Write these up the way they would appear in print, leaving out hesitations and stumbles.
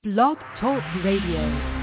Blog Talk Radio.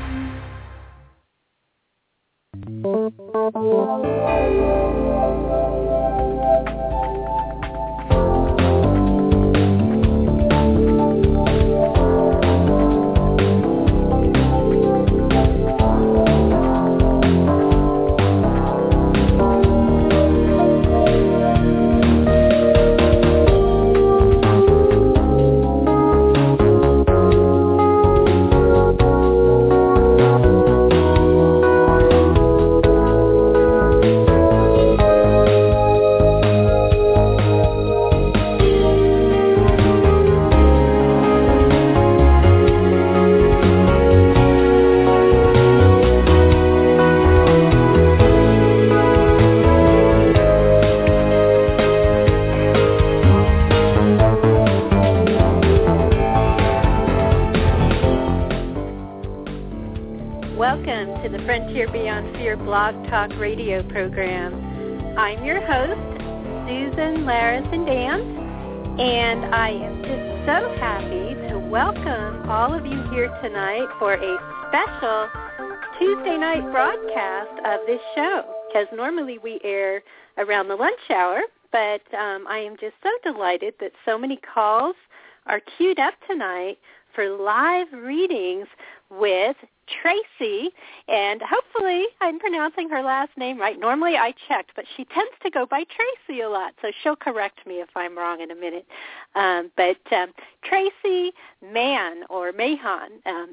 Blog Talk Radio program. I'm your host, Susan Larison-Dans, and I am just so happy to welcome all of you here tonight for a special Tuesday night broadcast of this show, because normally we air around the lunch hour, but I am just so delighted that so many calls are queued up tonight for live readings with Tracy, and hopefully I'm pronouncing her last name right. Normally I checked, but she tends to go by Tracy a lot, so she'll correct me if I'm wrong in a minute. But Tracy Mann, or Mahan,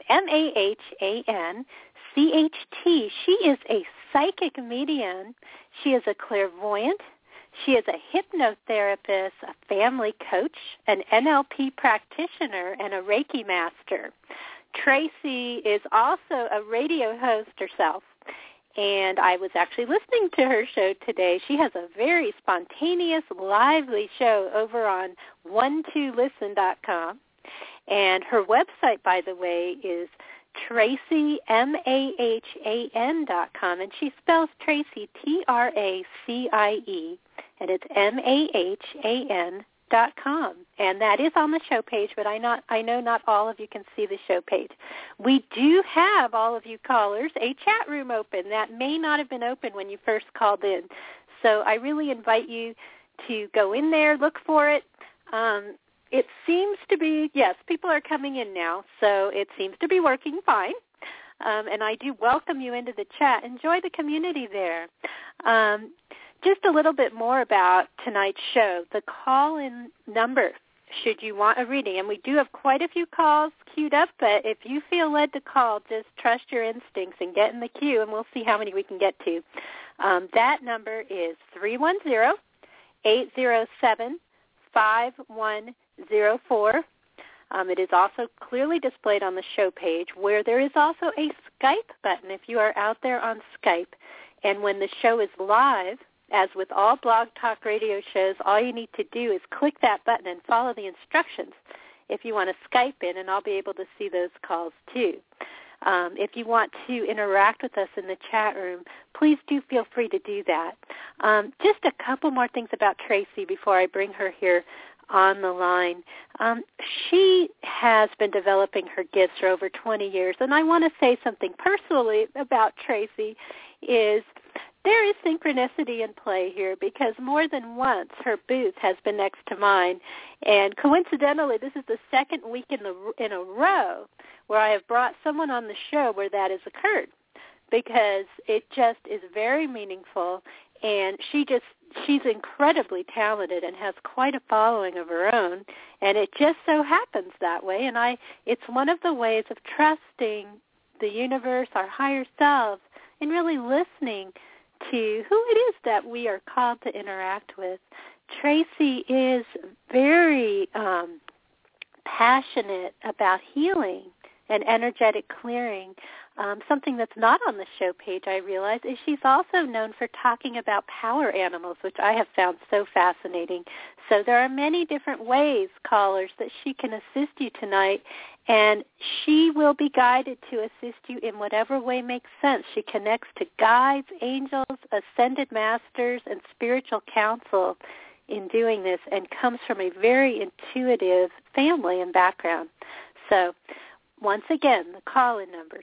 M-A-H-A-N-C-H-T, she is a psychic medium. She is a clairvoyant. She is a hypnotherapist, a family coach, an NLP practitioner, and a Reiki master. Tracy is also a radio host herself, and I was actually listening to her show today. She has a very spontaneous, lively show over on 12listen.com, and her website, by the way, is TracyMahan.com, and she spells Tracy Tracie, and it's MAHAN.com, and that is on the show page, but I know not all of you can see the show page. We do have, all of you callers, a chat room open. That may not have been open when you first called in, so I really invite you to go in there, look for it. It seems to be, yes, people are coming in now, so it seems to be working fine, and I do welcome you into the chat. Enjoy the community there. Just a little bit more about tonight's show. The call-in number, should you want a reading, and we do have quite a few calls queued up, but if you feel led to call, just trust your instincts and get in the queue, and we'll see how many we can get to. That number is 310-807-5104. It is also clearly displayed on the show page, where there is also a Skype button if you are out there on Skype. And when the show is live, as with all Blog Talk Radio shows, all you need to do is click that button and follow the instructions if you want to Skype in, and I'll be able to see those calls too. If you want to interact with us in the chat room, please do feel free to do that. Just a couple more things about Tracy before I bring her here on the line. She has been developing her gifts for over 20 years, and I want to say something personally about Tracy is there is synchronicity in play here, because more than once her booth has been next to mine, and coincidentally this is the second week in a row where I have brought someone on the show where that has occurred, because it just is very meaningful, and she's incredibly talented and has quite a following of her own, and it just so happens that way, and it's one of the ways of trusting the universe, our higher selves, and really listening to who it is that we are called to interact with. Tracy is very passionate about healing and energetic clearing. Something that's not on the show page, I realize, is she's also known for talking about power animals, which I have found so fascinating. So there are many different ways, callers, that she can assist you tonight, and she will be guided to assist you in whatever way makes sense. She connects to guides, angels, ascended masters, and spiritual counsel in doing this, and comes from a very intuitive family and background. So once again, the call-in number,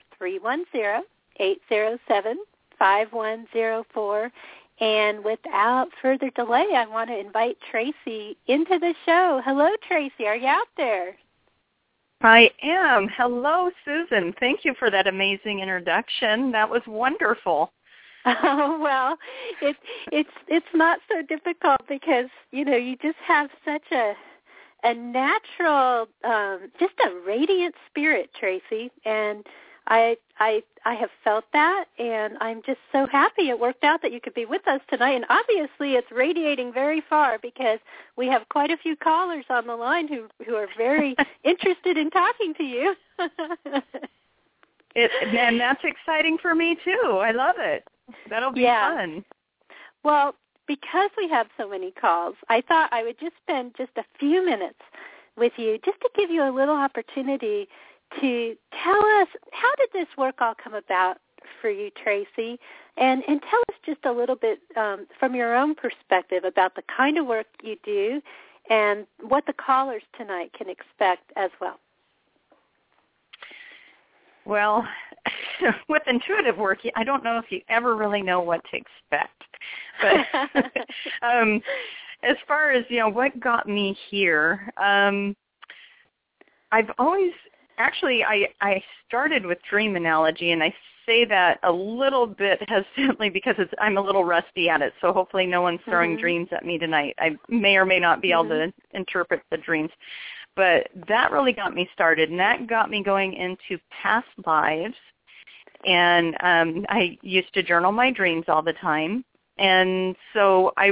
310-807-5104. And without further delay, I want to invite Tracy into the show. Hello, Tracy. Are you out there? I am. Hello, Susan. Thank you for that amazing introduction. That was wonderful. Oh, well, it's not so difficult because, you just have such a natural, just a radiant spirit, Tracy, and I have felt that, and I'm just so happy it worked out that you could be with us tonight. And obviously, it's radiating very far because we have quite a few callers on the line who are very interested in talking to you. And that's exciting for me too. I love it. That'll be fun. Well, because we have so many calls, I thought I would just spend just a few minutes with you just to give you a little opportunity to tell us, how did this work all come about for you, Tracy? And tell us just a little bit from your own perspective about the kind of work you do and what the callers tonight can expect as well. Well, with intuitive work, I don't know if you ever really know what to expect. But as far as, what got me here, I've always, actually, I started with dream analogy, and I say that a little bit hesitantly because I'm a little rusty at it, so hopefully no one's throwing dreams at me tonight. I may or may not be able to interpret the dreams. But that really got me started, and that got me going into past lives. And I used to journal my dreams all the time. And so I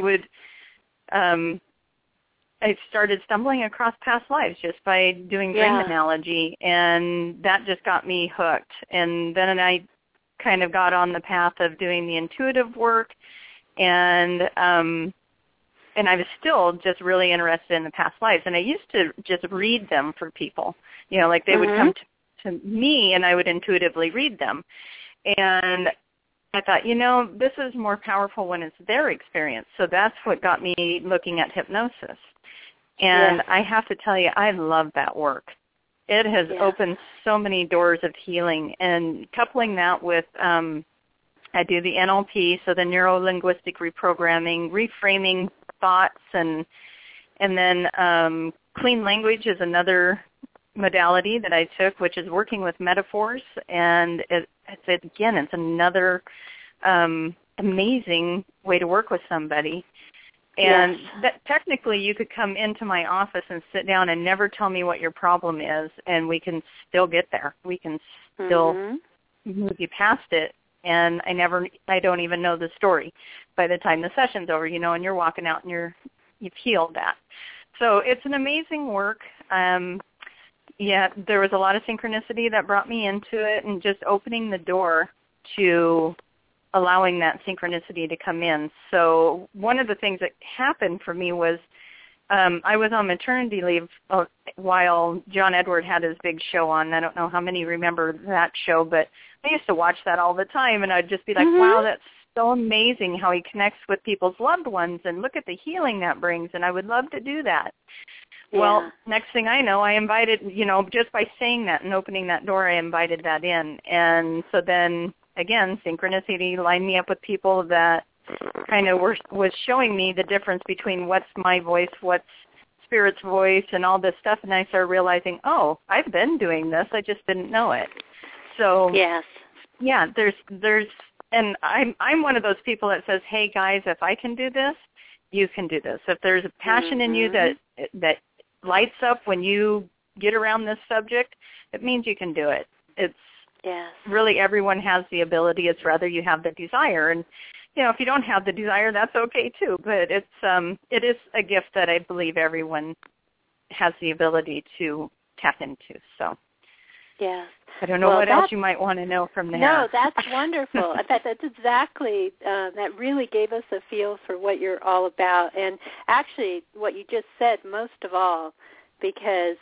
started stumbling across past lives just by doing dream analogy, and that just got me hooked. And then I kind of got on the path of doing the intuitive work, and I was still just really interested in the past lives. And I used to just read them for people, like they would come to me and I would intuitively read them. And I thought, this is more powerful when it's their experience. So that's what got me looking at hypnosis. And I have to tell you, I love that work. It has opened so many doors of healing. And coupling that with I do the NLP, so the neuro-linguistic reprogramming, reframing thoughts, and then clean language is another modality that I took, which is working with metaphors, and it's another amazing way to work with somebody. And that technically you could come into my office and sit down and never tell me what your problem is, and we can still get there. We can still move you past it. And I don't even know the story by the time the session's over, and you're walking out and you've healed that. So it's an amazing work. There was a lot of synchronicity that brought me into it, and just opening the door to allowing that synchronicity to come in. So one of the things that happened for me was I was on maternity leave while John Edward had his big show on. I don't know how many remember that show, but I used to watch that all the time, and I'd just be like, wow, that's so amazing how he connects with people's loved ones, and look at the healing that brings, and I would love to do that. Well, next thing I know, I invited, just by saying that and opening that door, I invited that in. And so then, again, synchronicity lined me up with people that kind of was showing me the difference between what's my voice, what's Spirit's voice, and all this stuff. And I started realizing, oh, I've been doing this. I just didn't know it. So there's, and I'm one of those people that says, hey guys, if I can do this, you can do this. If there's a passion in you that lights up when you get around this subject, it means you can do it. It's really, everyone has the ability. It's rather you have the desire. And if you don't have the desire, that's okay too. But it is a gift that I believe everyone has the ability to tap into. So I don't know what else you might want to know from there. No, that's wonderful. That's exactly, that really gave us a feel for what you're all about. And actually what you just said most of all, because,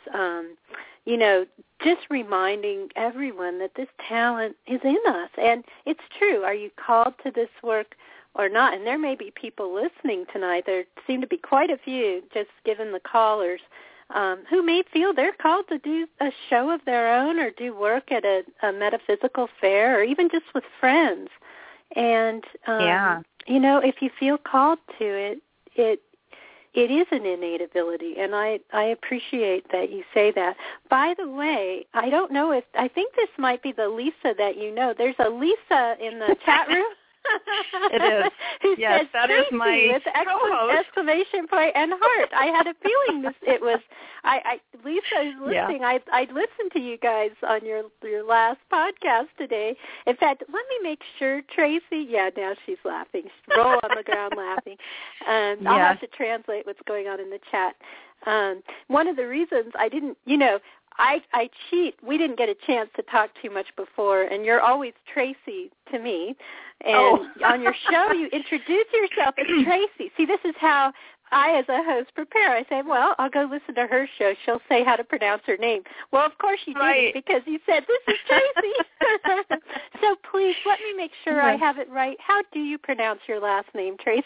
just reminding everyone that this talent is in us. And it's true. Are you called to this work or not? And there may be people listening tonight. There seem to be quite a few, just given the callers. who may feel they're called to do a show of their own or do work at a metaphysical fair or even just with friends. And, if you feel called to it, it is an innate ability, and I appreciate that you say that. By the way, I don't know I think this might be the Lisa that you know. There's a Lisa in the chat room. It is. Yes, that is my with co-host. Exclamation point and heart. I had a feeling Lisa is listening. Yeah. I listened to you guys on your last podcast today. In fact, let me make sure, Tracy. Yeah, now she's laughing. She's roll on the ground laughing. I'll have to translate what's going on in the chat. One of the reasons I didn't, I cheat. We didn't get a chance to talk too much before, and you're always Tracy to me. And on your show, you introduce yourself as Tracy. See, this is how I, as a host, prepare. I say, well, I'll go listen to her show. She'll say how to pronounce her name. Well, of course you didn't, because you said, this is Tracy. So please, let me make sure I have it right. How do you pronounce your last name, Tracy?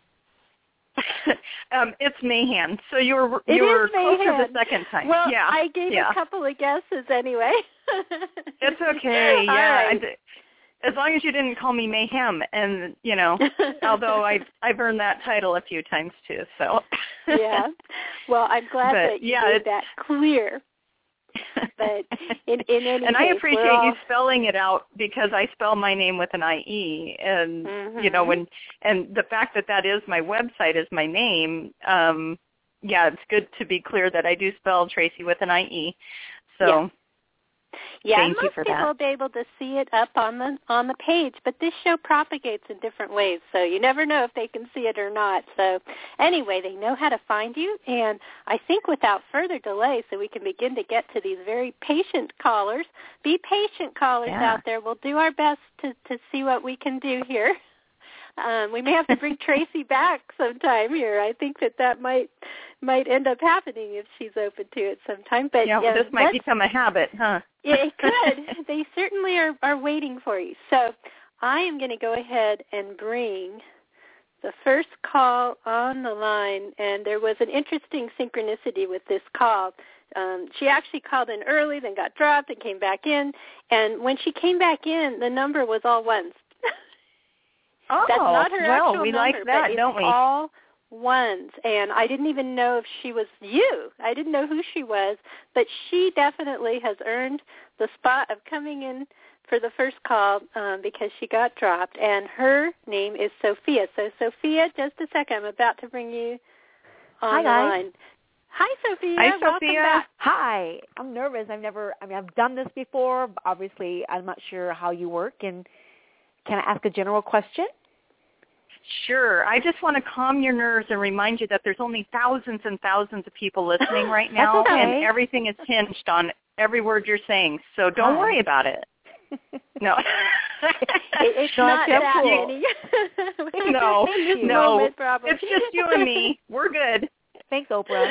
It's Mahan. So you were closer the second time. Well, I gave a couple of guesses anyway. It's okay. Yeah. Right. As long as you didn't call me Mayhem, and although I've earned that title a few times too. So. Yeah. Well, I'm glad that you made that clear. But in any case, I appreciate you spelling it out, because I spell my name with an IE, and and the fact that is my website is my name. It's good to be clear that I do spell Tracy with an IE. So. Yeah, thank you most for people that. will be able to see it up on the page, but this show propagates in different ways, so you never know if they can see it or not. So anyway, they know how to find you, and I think without further delay, so we can begin to get to these very patient callers. Be patient, callers out there. We'll do our best to see what we can do here. We may have to bring Tracy back sometime here. I think that might end up happening if she's open to it sometime. But this might become a habit, huh? It could. They certainly are waiting for you. So I am going to go ahead and bring the first call on the line, and there was an interesting synchronicity with this call. She actually called in early, then got dropped and came back in, and when she came back in, the number was all ones. That's not her actual we number, like that, but don't we? All ones, and I didn't even know if she was you. I didn't know who she was, but she definitely has earned the spot of coming in for the first call because she got dropped, and her name is Sophia. So, Sophia, just a second. I'm about to bring you on the line. Hi, Sophia. Hi, Sophia. Welcome back. Hi. I'm nervous. I've done this before. But obviously, I'm not sure how you work. And can I ask a general question? Sure. I just want to calm your nerves and remind you that there's only thousands and thousands of people listening right now, okay. and everything is hinged on every word you're saying. So don't worry about it. No. It's not that many. No. It's just you and me. We're good. Thanks, Oprah.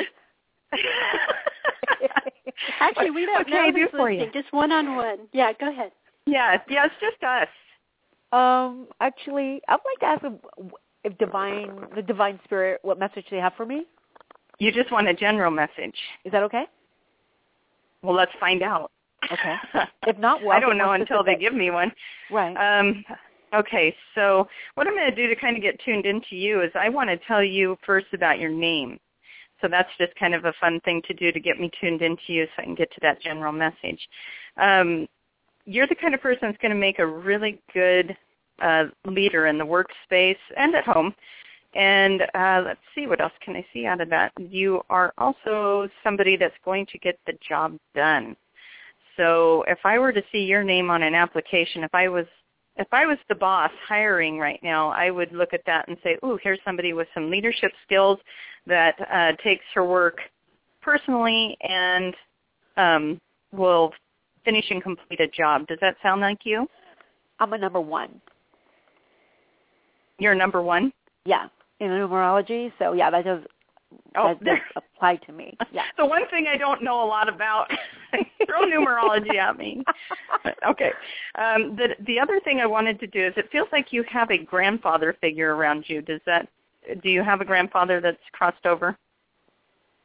Actually, we don't know who's listening. Just one-on-one. Yeah, go ahead. Yeah, it's just us. Actually, I'd like to ask if the Divine Spirit, what message they have for me. You just want a general message. Is that okay? Well, let's find out. Okay. If not, I don't know until they give me one. Right. Okay, so what I'm going to do to kind of get tuned into you is I want to tell you first about your name. So that's just kind of a fun thing to do to get me tuned into you so I can get to that general message. You're the kind of person that's going to make a really good leader in the workspace and at home. And let's see, what else can I see out of that? You are also somebody that's going to get the job done. So if I were to see your name on an application, if I was the boss hiring right now, I would look at that and say, ooh, here's somebody with some leadership skills that takes her work personally and will finish and complete a job. Does that sound like you? I'm a number one. You're number one? Yeah, in numerology. So, yeah, that does apply to me. Yeah. The one thing I don't know a lot about, throw numerology at me. Okay. The other thing I wanted to do is it feels like you have a grandfather figure around you. Do you have a grandfather that's crossed over?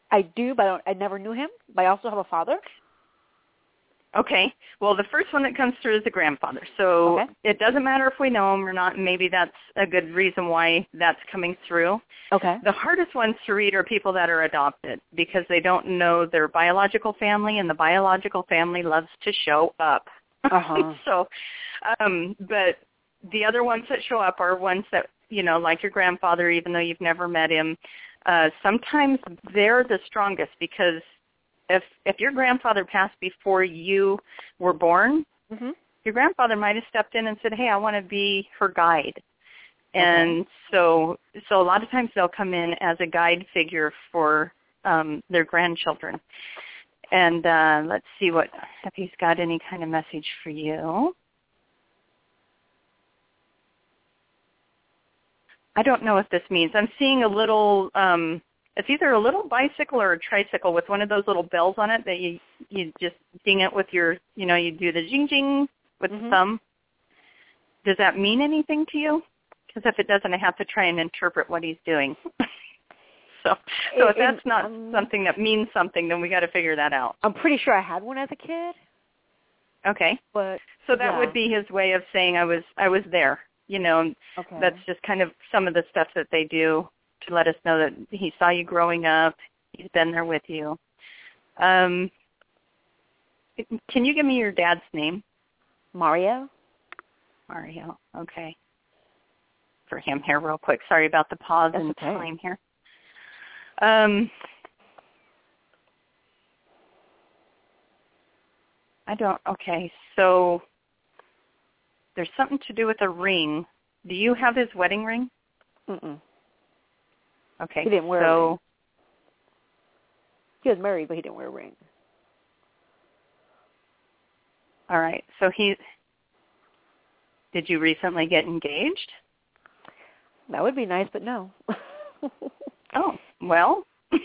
I do, but I never knew him. But I also have a father. Okay. Well, the first one that comes through is the grandfather. So Okay. it doesn't matter if we know him or not. Maybe that's a good reason why that's coming through. Okay. The hardest ones to read are people that are adopted because they don't know their biological family, and the biological family loves to show up. Uh-huh. So, but the other ones that show up are ones that, like your grandfather, even though you've never met him, sometimes they're the strongest because if your grandfather passed before you were born, Mm-hmm. your grandfather might have stepped in and said, hey, I want to be her guide. And so a lot of times they'll come in as a guide figure for their grandchildren. And let's see if he's got any kind of message for you. I don't know what this means. I'm seeing a little, it's either a little bicycle or a tricycle with one of those little bells on it that you just ding it with your, you do the jing-jing with the thumb. Does that mean anything to you? Because if it doesn't, I have to try and interpret what he's doing. So if that's not something that means something, then we got to figure that out. I'm pretty sure I had one as a kid. Okay. But so that would be his way of saying I was there. Okay. That's just kind of some of the stuff that they do to let us know that he saw you growing up. He's been there with you. Can you give me your dad's name? Mario. Mario. Okay. For him here real quick. Sorry about the pause in time here. Okay, so there's something to do with a ring. Do you have his wedding ring? Mm-mm. Okay. He didn't wear a ring. He was married, but he didn't wear a ring. All right. So did you recently get engaged? That would be nice, but no. Oh, well,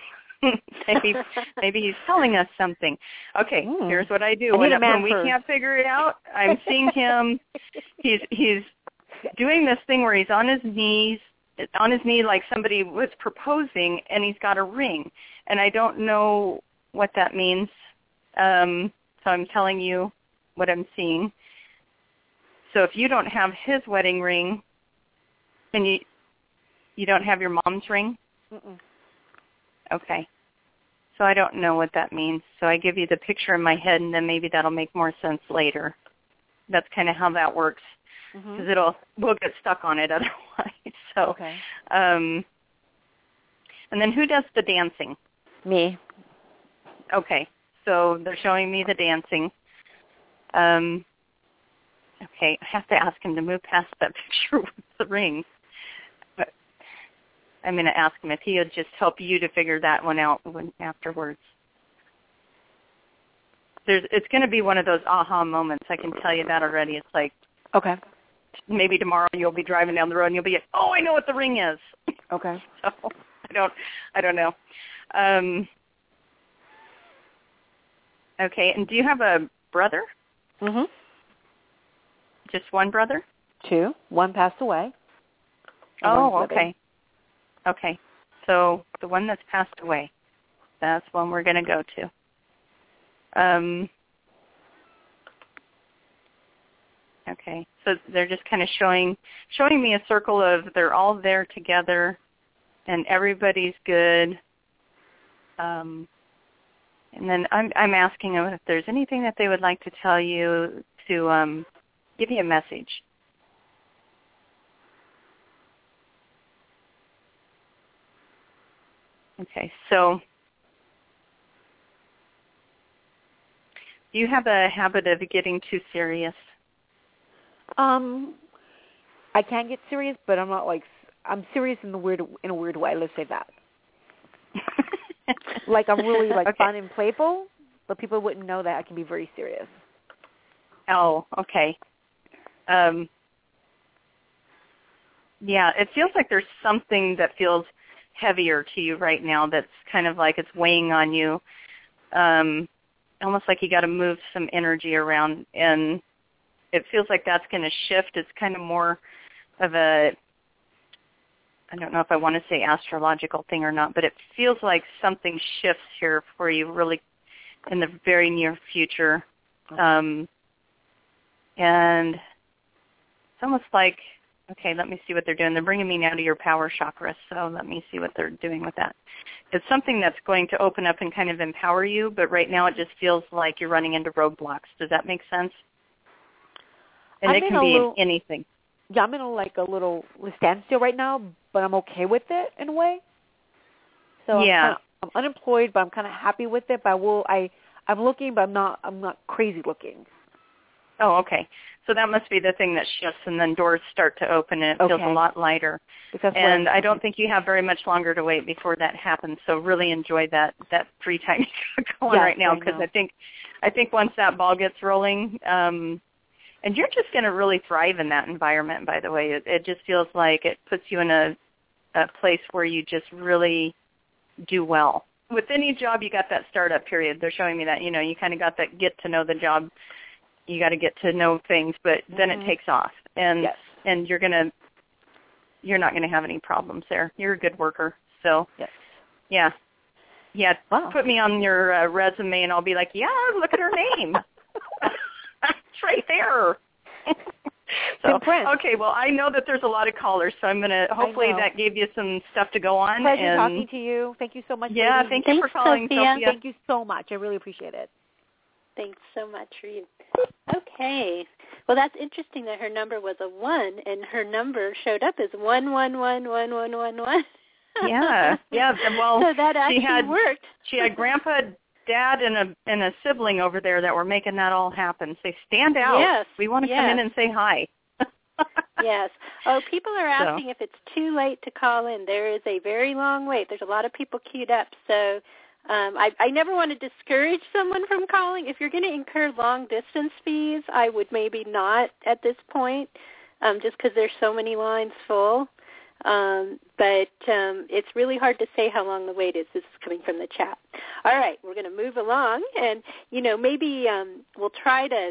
maybe he's telling us something. Okay, here's what I do. When we can't figure it out, I'm seeing him. He's doing this thing where he's on his knee like somebody was proposing, and he's got a ring. And I don't know what that means, so I'm telling you what I'm seeing. So if you don't have his wedding ring, then you don't have your mom's ring? Mm-mm. Okay. So I don't know what that means. So I give you the picture in my head, and then maybe that'll make more sense later. That's kind of how that works, because we'll get stuck on it otherwise. So, okay. And then who does the dancing? Me. Okay. So they're showing me the dancing. Okay. I have to ask him to move past that picture with the ring. I'm going to ask him if he would just help you to figure that one out afterwards. It's going to be one of those aha moments. I can tell you that already. It's like, okay, maybe tomorrow you'll be driving down the road and you'll be like, oh, I know what the ring is. Okay. So I don't know. Okay, and do you have a brother? Mhm. Just one brother? 2. One passed away. Oh, okay. Okay, so the one that's passed away, that's one we're going to go to. Okay, so they're just kind of showing me a circle of they're all there together, and everybody's good. And then I'm asking them if there's anything that they would like to tell you to give you a message. Okay, so do you have a habit of getting too serious? I can get serious, but I'm not I'm serious in a weird way. Let's say that. Like I'm really fun and playful, but people wouldn't know that I can be very serious. Oh, okay. Yeah, it feels like there's something that feels heavier to you right now that's kind of like it's weighing on you. Almost like you got to move some energy around, and it feels like that's going to shift. It's kind of more of a I don't know if I want to say astrological thing or not, but it feels like something shifts here for you really in the very near future. And it's almost like, okay, let me see what they're doing. They're bringing me now to your power chakra, so let me see what they're doing with that. It's something that's going to open up and kind of empower you, but right now it just feels like you're running into roadblocks. Does that make sense? And it can be anything. Yeah, I'm in a little standstill right now, but I'm okay with it in a way. So yeah. I'm unemployed, but I'm kind of happy with it. But I'm looking, but I'm not crazy looking. Oh, okay. So that must be the thing that shifts, and then doors start to open, and it feels a lot lighter. And I don't think you have very much longer to wait before that happens. So really enjoy that free time you got going right now, because I think once that ball gets rolling, and you're just going to really thrive in that environment. By the way, it just feels like it puts you in a place where you just really do well. With any job, you got that startup period. They're showing me that you kind of got that get to know the job. You got to get to know things, but then it takes off, and you're not going to have any problems there. You're a good worker, so yeah. Wow. Put me on your resume, and I'll be like, yeah, look at her name. It's right there. So, okay, well, I know that there's a lot of callers, so I'm going to, hopefully that gave you some stuff to go on. Pleasure talking to you. Thank you so much. Yeah, ladies. thank you for calling, Sophia. Thank you so much. I really appreciate it. Thanks so much for you. Okay. Well, that's interesting that her number was a 1, and her number showed up as 1111111. Yeah. Well, so that actually worked. She had Grandpa, Dad, and a sibling over there that were making that all happen. Say, stand out. Yes. We want to come in and say hi. Yes. Oh, people are asking if it's too late to call in. There is a very long wait. There's a lot of people queued up, so I never want to discourage someone from calling. If you're going to incur long-distance fees, I would maybe not at this point, just because there's so many lines full. But it's really hard to say how long the wait is. This is coming from the chat. All right, we're going to move along, and, maybe we'll try to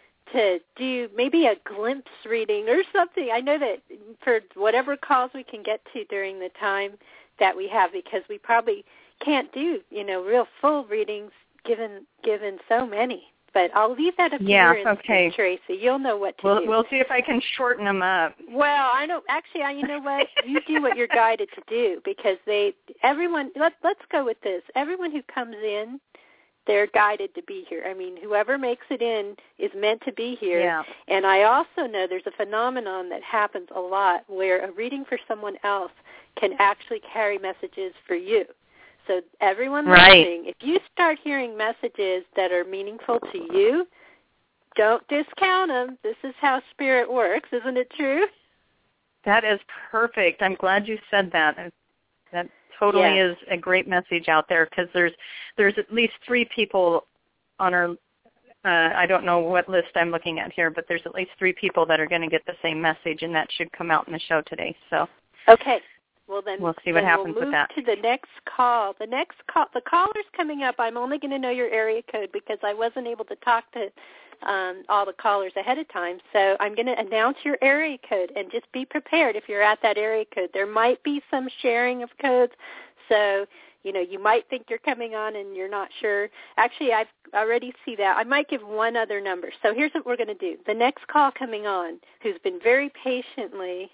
do maybe a glimpse reading or something. I know that for whatever calls we can get to during the time that we have, because we probably can't do, real full readings given so many. But I'll leave that up to your instinct, Tracy. You'll know what to do. We'll see if I can shorten them up. Well, I know. Actually, you know what? You do what you're guided to do, because everyone. Let's go with this. Everyone who comes in, they're guided to be here. I mean, whoever makes it in is meant to be here. Yeah. And I also know there's a phenomenon that happens a lot where a reading for someone else can actually carry messages for you. So everyone listening, if you start hearing messages that are meaningful to you, don't discount them. This is how Spirit works. Isn't it true? That is perfect. I'm glad you said that. That totally is a great message out there, because there's at least 3 people on our, I don't know what list I'm looking at here, but there's at least 3 people that are going to get the same message, and that should come out in the show today. So okay. Well, then we'll see what happens with that. We'll move to the next call. The caller's coming up. I'm only going to know your area code because I wasn't able to talk to all the callers ahead of time. So I'm going to announce your area code, and just be prepared if you're at that area code. There might be some sharing of codes, so you might think you're coming on and you're not sure. Actually, I already see that. I might give one other number. So here's what we're going to do. The next call coming on, who's been very patiently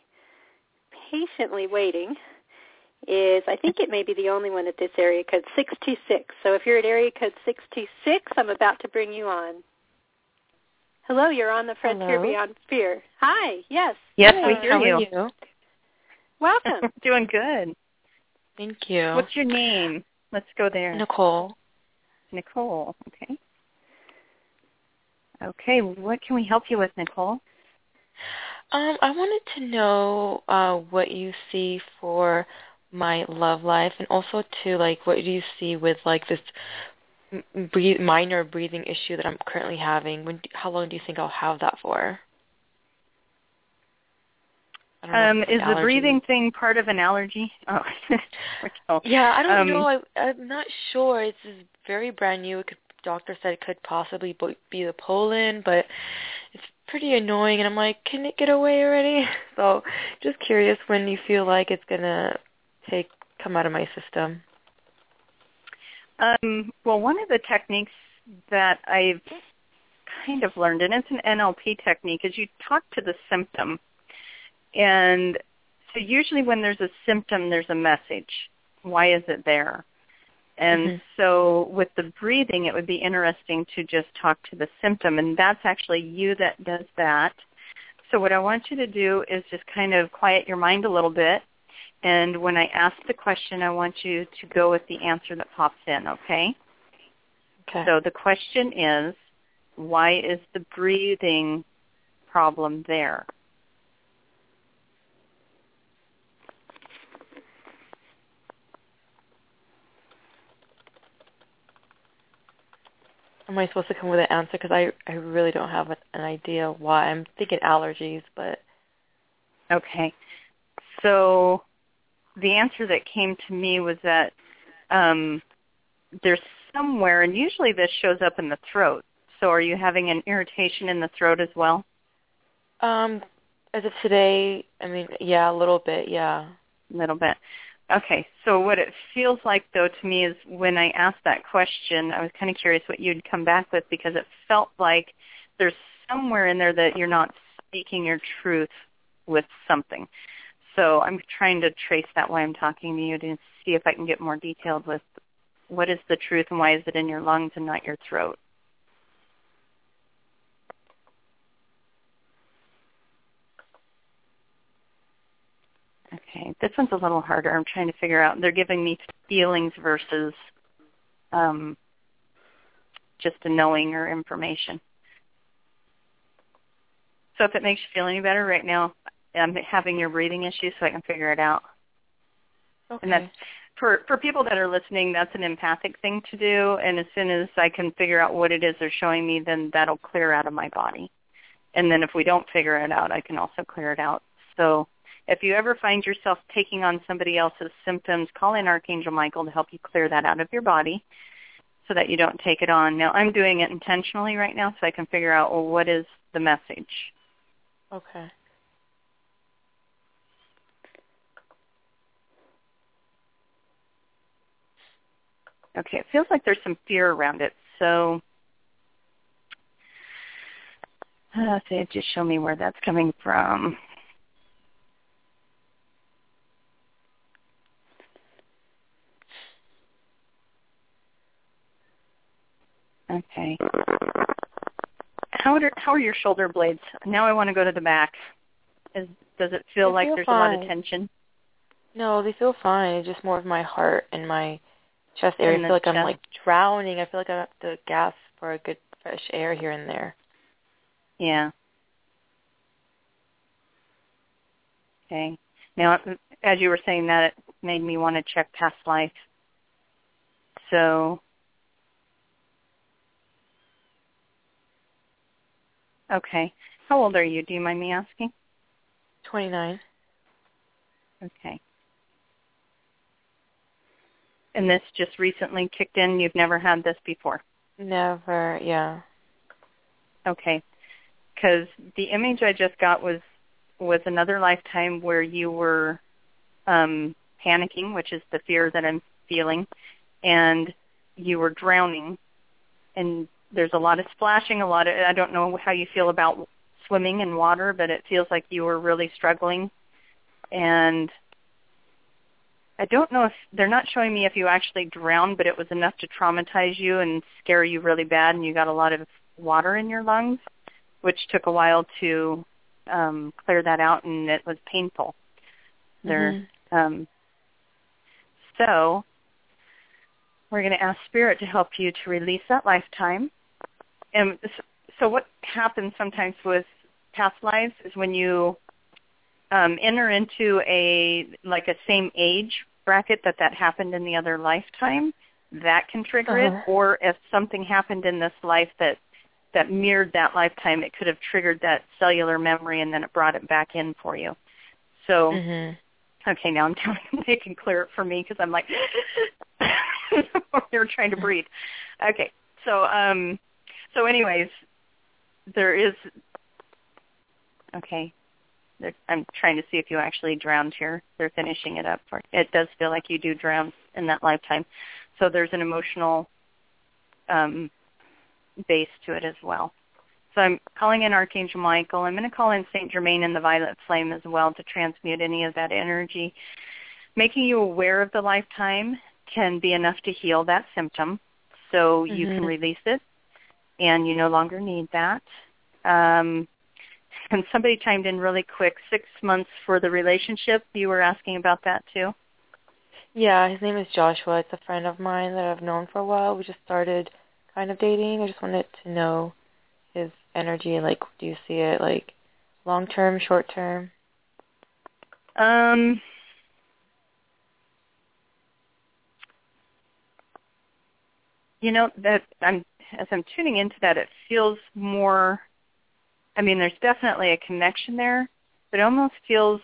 waiting, is, I think it may be the only one at this area code, 626. So if you're at area code 626, I'm about to bring you on. Hello, you're on the Frontier Beyond Fear. Hi, yes. Yes, hello. we hear you. How are you? Welcome. Doing good. Thank you. What's your name? Let's go there. Nicole. Nicole, okay. Okay, what can we help you with, Nicole? I wanted to know what you see for my love life, and also what do you see with this minor breathing issue that I'm currently having. How long do you think I'll have that for? Is the breathing thing part of an allergy? Oh. Yeah, I don't know. I'm not sure. It's very brand new. Doctor said it could possibly be the pollen, but pretty annoying, and I'm like, can it get away already? So just curious when you feel like it's going to come out of my system. Well, one of the techniques that I've kind of learned, and it's an NLP technique, is you talk to the symptom. And so usually when there's a symptom, there's a message. Why is it there? And so with the breathing, it would be interesting to just talk to the symptom, and that's actually you that does that. So what I want you to do is just kind of quiet your mind a little bit, and when I ask the question, I want you to go with the answer that pops in, okay? Okay. So the question is, why is the breathing problem there? Am I supposed to come with an answer? Because I really don't have an idea why. I'm thinking allergies, but... Okay. So the answer that came to me was that there's somewhere, and usually this shows up in the throat. So are you having an irritation in the throat as well? As of today, I mean, yeah, a little bit, yeah. A little bit. Okay, so what it feels like, though, to me is when I asked that question, I was kind of curious what you'd come back with, because it felt like there's somewhere in there that you're not speaking your truth with something. So I'm trying to trace that while I'm talking to you to see if I can get more detailed with what is the truth and why is it in your lungs and not your throat. Okay, this one's a little harder. I'm trying to figure out. They're giving me feelings versus just a knowing or information. So if it makes you feel any better right now, I'm having your breathing issue so I can figure it out. Okay. And that's, for people that are listening, that's an empathic thing to do. And as soon as I can figure out what it is they're showing me, then that'll clear out of my body. And then if we don't figure it out, I can also clear it out. So if you ever find yourself taking on somebody else's symptoms, call in Archangel Michael to help you clear that out of your body so that you don't take it on. Now, I'm doing it intentionally right now so I can figure out, well, what is the message? Okay. Okay, it feels like there's some fear around it. So just show me where that's coming from. Okay. How are your shoulder blades? Now I want to go to the back. Does it feel like there's fine. a lot of tension? No, they feel fine. It's just more of my heart and my chest area. I feel like I'm like drowning. I feel like I have to gasp for a good fresh air here and there. Yeah. Okay. Now, as you were saying that, it made me want to check past life. So, okay. How old are you? Do you mind me asking? 29. Okay. And this just recently kicked in? You've never had this before? Never, yeah. Okay. Because the image I just got was another lifetime where you were panicking, which is the fear that I'm feeling, and you were drowning. And there's a lot of splashing, I don't know how you feel about swimming in water, but it feels like you were really struggling. And I don't know if they're not showing me if you actually drowned, but it was enough to traumatize you and scare you really bad, and you got a lot of water in your lungs, which took a while to clear that out, and it was painful. So we're going to ask Spirit to help you to release that lifetime. And so what happens sometimes with past lives is when you enter into a same age bracket that happened in the other lifetime, that can trigger it. Or if something happened in this life that mirrored that lifetime, it could have triggered that cellular memory, and then it brought it back in for you. So, okay, now I'm telling you, they can clear it for me because I'm like, you're trying to breathe. Okay, so anyways, there is Okay. I'm trying to see if you actually drowned here. They're finishing it up. It does feel like you do drown in that lifetime. So there's an emotional base to it as well. So I'm calling in Archangel Michael. I'm going to call in Saint Germain and the Violet Flame as well to transmute any of that energy. Making you aware of the lifetime can be enough to heal that symptom, so you can release it, and you no longer need that. And somebody chimed in really quick, 6 months for the relationship. You were asking about that too? Yeah, his name is Joshua. It's a friend of mine that I've known for a while. We just started kind of dating. I just wanted to know his energy. Like, do you see it like long-term, short-term? You know, that as I'm tuning into that, it feels more, I mean, there's definitely a connection there, but it almost feels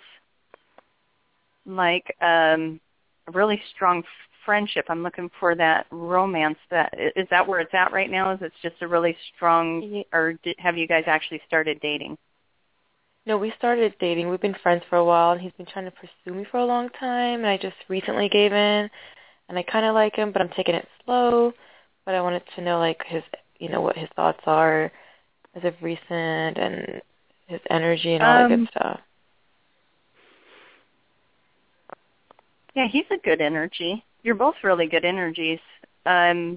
like a really strong friendship. I'm looking for that romance. Is that where it's at right now? Is it just a really strong, or have you guys actually started dating? No, we started dating. We've been friends for a while, and he's been trying to pursue me for a long time, and I just recently gave in, and I kind of like him, but I'm taking it slow. But I wanted to know, like, his, what his thoughts are as of recent, and his energy and all that good stuff. Yeah, he's a good energy. You're both really good energies. The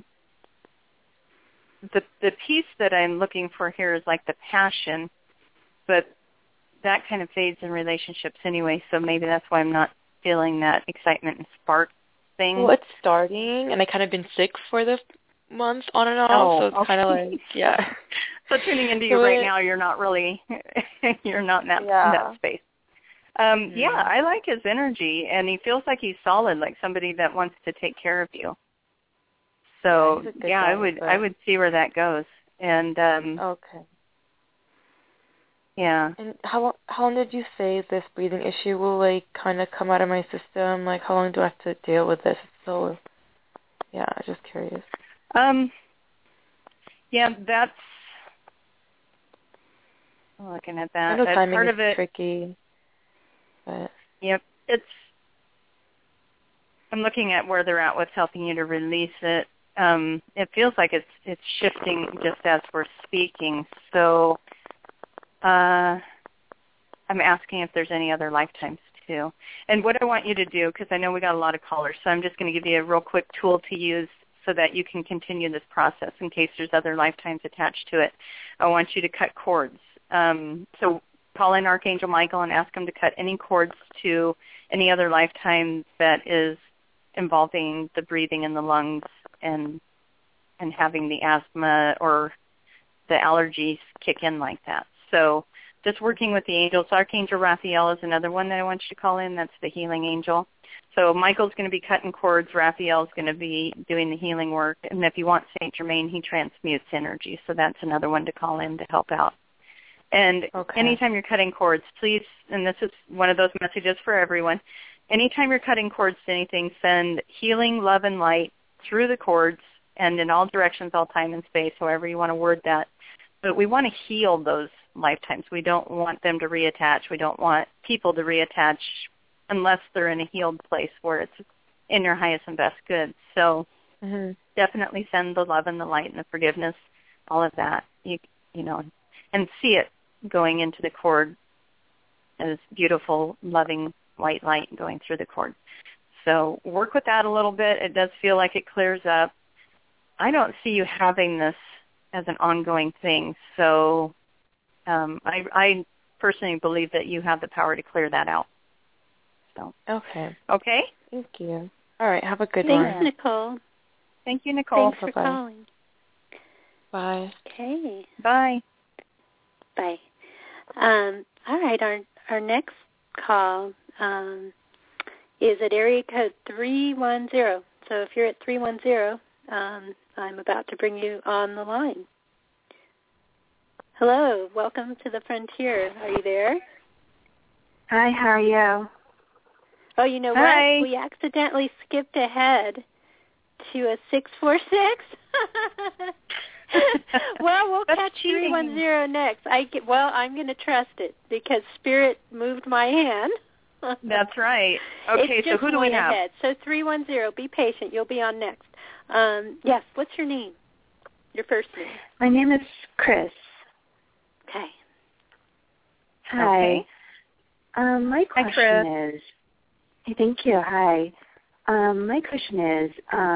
piece that I'm looking for here is like the passion, but that kind of fades in relationships anyway, so maybe that's why I'm not feeling that excitement and spark thing. Well, it's starting, and I kind of been sick for the months on and off, so it's kind of like, yeah. So tuning into you right now, you're not really, you're not in that space. Yeah, I like his energy, and he feels like he's solid, like somebody that wants to take care of you. So yeah, I would see where that goes. And okay. Yeah. And how long did you say this breathing issue will like kind of come out of my system? Like, how long do I have to deal with this? So, yeah, just curious. Yeah, that's looking at that. I know timing part is of it, tricky. But yep, I'm looking at where they're at with helping you to release it. It feels like it's shifting just as we're speaking. So I'm asking if there's any other lifetimes too. And what I want you to do, because I know we got a lot of callers, so I'm just going to give you a real quick tool to use so that you can continue this process in case there's other lifetimes attached to it. I want you to cut cords. So call in Archangel Michael and ask him to cut any cords to any other lifetime that is involving the breathing in the lungs and having the asthma or the allergies kick in like that. So just working with the angels. Archangel Raphael is another one that I want you to call in. That's the healing angel. So Michael's going to be cutting cords. Raphael's going to be doing the healing work. And if you want Saint Germain, he transmutes energy. So that's another one to call in to help out. And anytime you're cutting cords, please, and this is one of those messages for everyone, anytime you're cutting cords to anything, send healing, love, and light through the cords and in all directions, all time and space, however you want to word that. But we want to heal those lifetimes. We don't want them to reattach. We don't want people to reattach unless they're in a healed place where it's in your highest and best good. So definitely send the love and the light and the forgiveness, all of that, you know, and see it going into the cord as beautiful, loving white light going through the cord. So work with that a little bit. It does feel like it clears up. I don't see you having this as an ongoing thing. So I personally believe that you have the power to clear that out. So Okay. Thank you. All right. Have a good one. Thanks, Nicole. Thank you, Nicole. Thanks for calling. Bye. Okay. Bye. Bye. All right. Our next call is at area code 310. So if you're at 310, I'm about to bring you on the line. Hello. Welcome to the Frontier. Are you there? Hi. How are you? Oh, you know Hi. what? We accidentally skipped ahead to a 646. Well, we'll That's catch cheating. 310 next. I'm going to trust it because Spirit moved my hand. That's right. Okay, it's so just who do we one have? ahead. So 310, be patient. You'll be on next. Yes, what's your name? Your first name. My name is Chris. Okay. Hi. Okay. My Hi, Chris. question is, thank you. Hi. My question is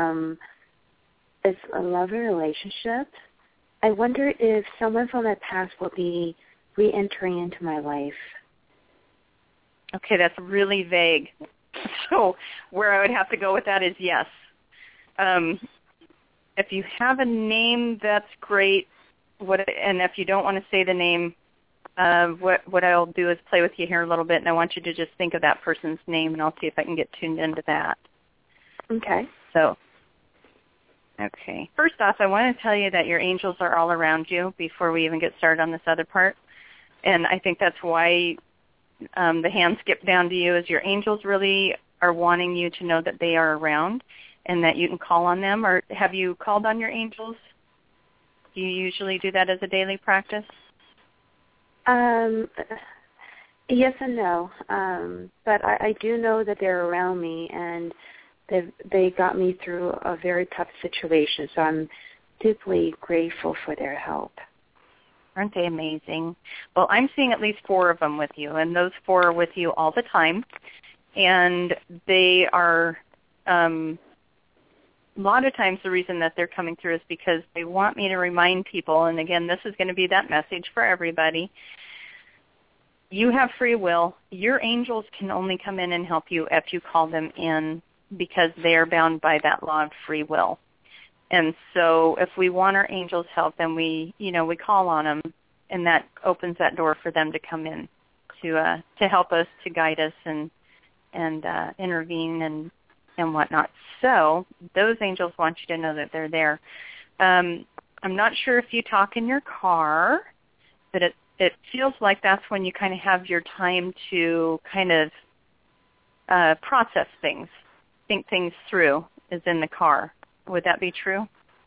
it's a loving relationship. I wonder if someone from my past will be re-entering into my life. Okay, that's really vague. So where I would have to go with that is yes. If you have a name, that's great. And if you don't want to say the name, what I'll do is play with you here a little bit, and I want you to just think of that person's name, and I'll see if I can get tuned into that. Okay. So, okay. First off, I want to tell you that your angels are all around you before we even get started on this other part. And I think that's why the hand skipped down to you, is your angels really are wanting you to know that they are around and that you can call on them. Or have you called on your angels? Do you usually do that as a daily practice? Yes and no. But I do know that they're around me, and they got me through a very tough situation, so I'm deeply grateful for their help. Aren't they amazing? Well, I'm seeing at least 4 of them with you, and those 4 are with you all the time. And they are, a lot of times the reason that they're coming through is because they want me to remind people, and again, this is going to be that message for everybody. You have free will. Your angels can only come in and help you if you call them in, because they are bound by that law of free will. And so if we want our angels' help, then we call on them, and that opens that door for them to come in to help us, to guide us, and intervene and whatnot. So those angels want you to know that they're there. I'm not sure if you talk in your car, but it feels like that's when you kind of have your time to kind of process things, think things through, is in the car. Would that be true?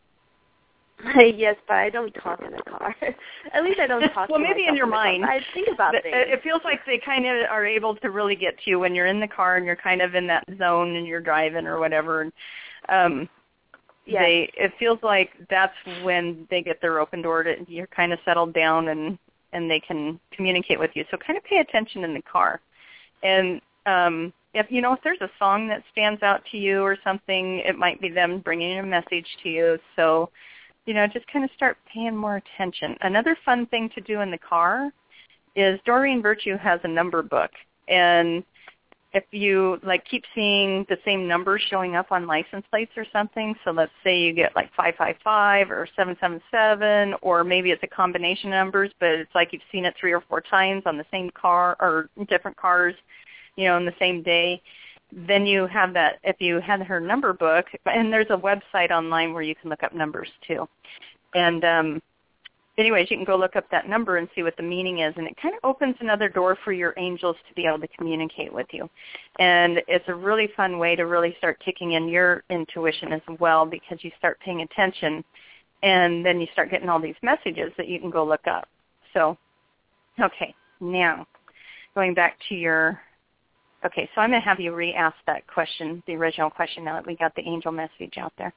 Yes, but I don't talk in the car. At least I don't talk well, to maybe myself in your mind. I think about things. It feels like they kind of are able to really get to you when you're in the car and you're kind of in that zone and you're driving or whatever. And yes. it feels like that's when they get their open door to, you're kind of settled down and they can communicate with you. So kind of pay attention in the car. And if there's a song that stands out to you or something, it might be them bringing a message to you. So, just kind of start paying more attention. Another fun thing to do in the car is Doreen Virtue has a number book. And if you keep seeing the same numbers showing up on license plates or something, so let's say you get 555 or 777, or maybe it's a combination of numbers, but it's like you've seen it 3 or 4 times on the same car or different cars, in the same day, then you have that. If you had her number book, and there's a website online where you can look up numbers too. And anyways, you can go look up that number and see what the meaning is, and it kind of opens another door for your angels to be able to communicate with you. And it's a really fun way to really start kicking in your intuition as well, because you start paying attention, and then you start getting all these messages that you can go look up. So, okay, now going back to your... Okay, so I'm going to have you re-ask that question, the original question, now that we got the angel message out there.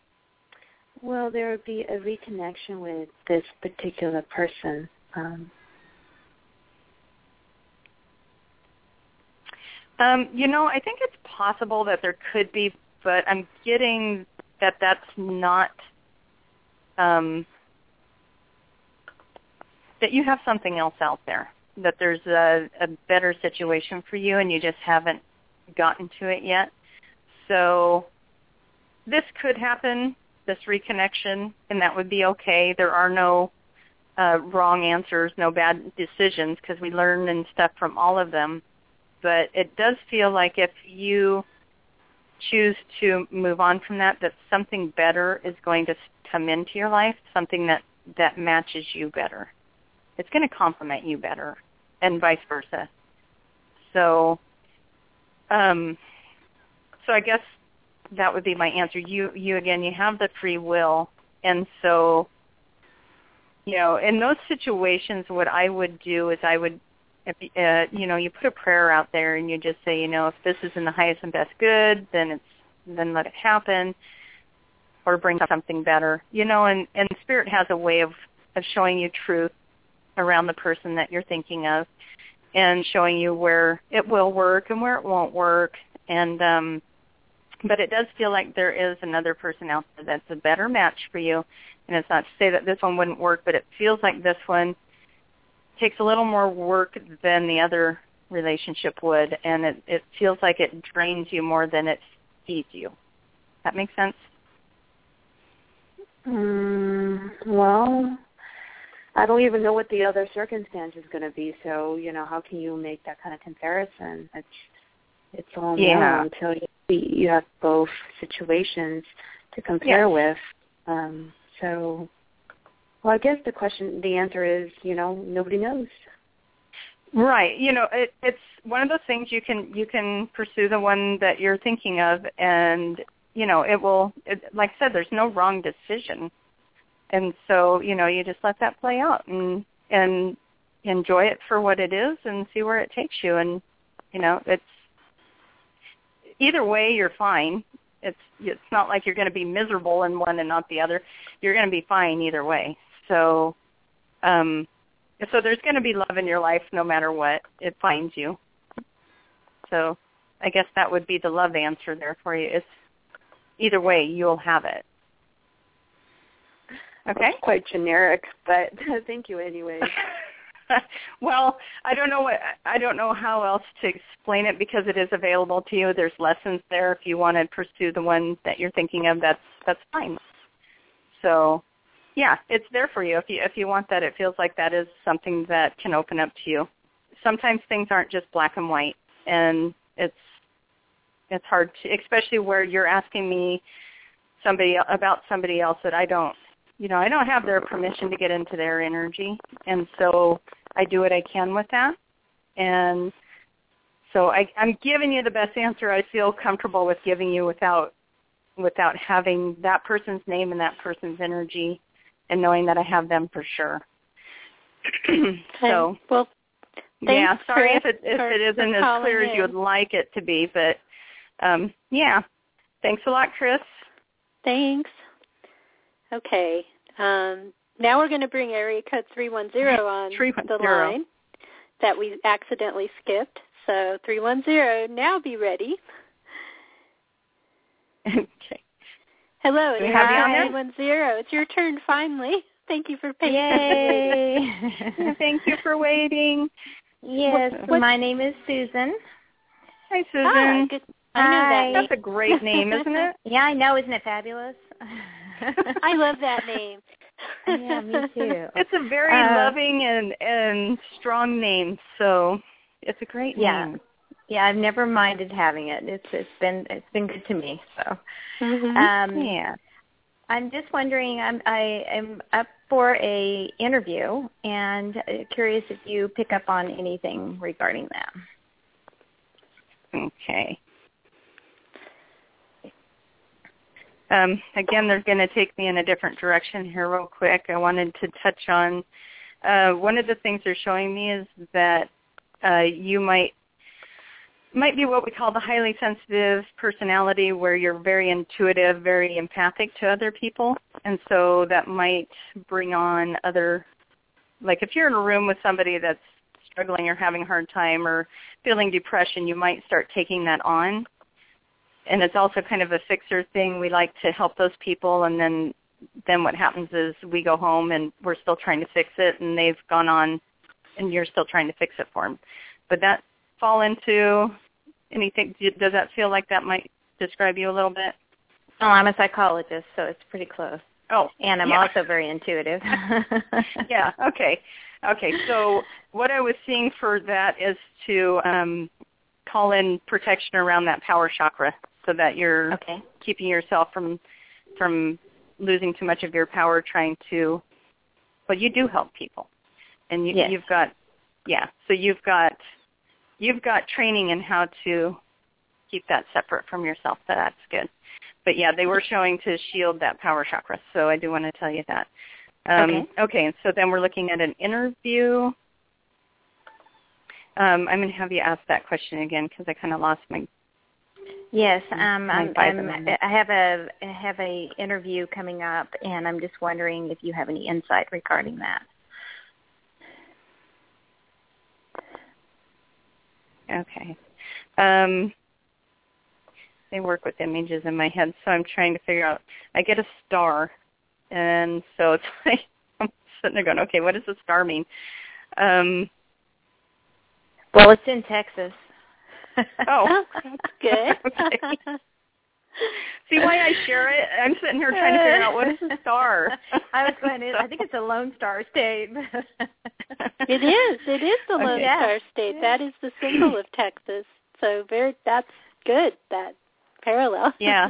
Well, there would be a reconnection with this particular person. I think it's possible that there could be, but I'm getting that that's not, that you have something else out there, that there's a better situation for you and you just haven't gotten to it yet. So this could happen, this reconnection, and that would be okay. There are no wrong answers, no bad decisions, because we learn and stuff from all of them. But it does feel like if you choose to move on from that something better is going to come into your life, something that matches you better. It's going to complement you better, and vice versa. So, so I guess that would be my answer. You again, you have the free will, and so in those situations, what I would do is I would, if, you put a prayer out there and you just say, if this is in the highest and best good, then let it happen, or bring something better, and Spirit has a way of showing you truth around the person that you're thinking of, and showing you where it will work and where it won't work, and but it does feel like there is another person out there that's a better match for you. And it's not to say that this one wouldn't work, but it feels like this one takes a little more work than the other relationship would, and it feels like it drains you more than it feeds you. That makes sense? Well, I don't even know what the other circumstance is going to be, so, how can you make that kind of comparison? It's all new until you have both situations to compare with. So, I guess the answer is, nobody knows. Right. It's one of those things you can pursue the one that you're thinking of, and, like I said, there's no wrong decision. And so, you just let that play out and enjoy it for what it is and see where it takes you. And, it's either way, you're fine. It's not like you're going to be miserable in one and not the other. You're going to be fine either way. So, so there's going to be love in your life no matter what it finds you. So, I guess that would be the love answer there for you. It's either way, you'll have it. Okay. That's quite generic, but thank you anyway. Well, I don't know how else to explain it because it is available to you. There's lessons there if you want to pursue the one that you're thinking of. That's fine. So, yeah, it's there for you. If you want that, it feels like that is something that can open up to you. Sometimes things aren't just black and white, and it's hard to, especially where you're asking me about somebody else that I don't have their permission to get into their energy, and so I do what I can with that. And so I'm giving you the best answer I feel comfortable with giving you without having that person's name and that person's energy and knowing that I have them for sure. So, well, yeah, sorry if it isn't as clear in. as you would like it to be, but yeah, thanks a lot, Chris. Thanks. Okay. Now we're going to bring area code 310 on the line that we accidentally skipped. So 310, now be ready. Okay. Hello, it's 310. It's your turn finally. Thank you for patiently waiting. Thank you for waiting. Yes, my name is Susan. Hi, Susan. Good. I knew that. That's a great name, isn't it? Yeah, I know. Isn't it fabulous? I love that name. Yeah, me too. It's a very loving and strong name, so it's a great name. Yeah, I've never minded having it. It's been good to me. So, yeah. I'm just wondering. I am up for a interview, and curious if you pick up on anything regarding that. Okay. Again, they're going to take me in a different direction here real quick. I wanted to touch on one of the things they're showing me is that you might be what we call the highly sensitive personality, where you're very intuitive, very empathic to other people. And so that might bring on other, like if you're in a room with somebody that's struggling or having a hard time or feeling depression, you might start taking that on. And it's also kind of a fixer thing. We like to help those people, and then what happens is we go home and we're still trying to fix it, and they've gone on, and you're still trying to fix it for them. But that fall into anything? Does that feel like that might describe you a little bit? Oh, I'm a psychologist, so it's pretty close. Oh, and I'm also very intuitive. Yeah. Okay. So what I was seeing for that is to call in protection around that power chakra, so that you're keeping yourself from losing too much of your power trying to. Well, you do help people, and you've got training in how to keep that separate from yourself. So that's good. But yeah, they were showing to shield that power chakra, so I do want to tell you that. Okay, so then we're looking at an interview. I'm going to have you ask that question again because I kind of lost my. Yes, I have a interview coming up, and I'm just wondering if you have any insight regarding that. Okay. They work with images in my head, so I'm trying to figure out. I get a star, and so it's like I'm sitting there going, okay, what does a star mean? Well, it's in Texas. Oh, that's good. Okay. See why I share it? I'm sitting here trying to figure out what is a star. I think it's a Lone Star State. It is the Lone Star State. That is the symbol of Texas. So that's good, that parallel. Yeah.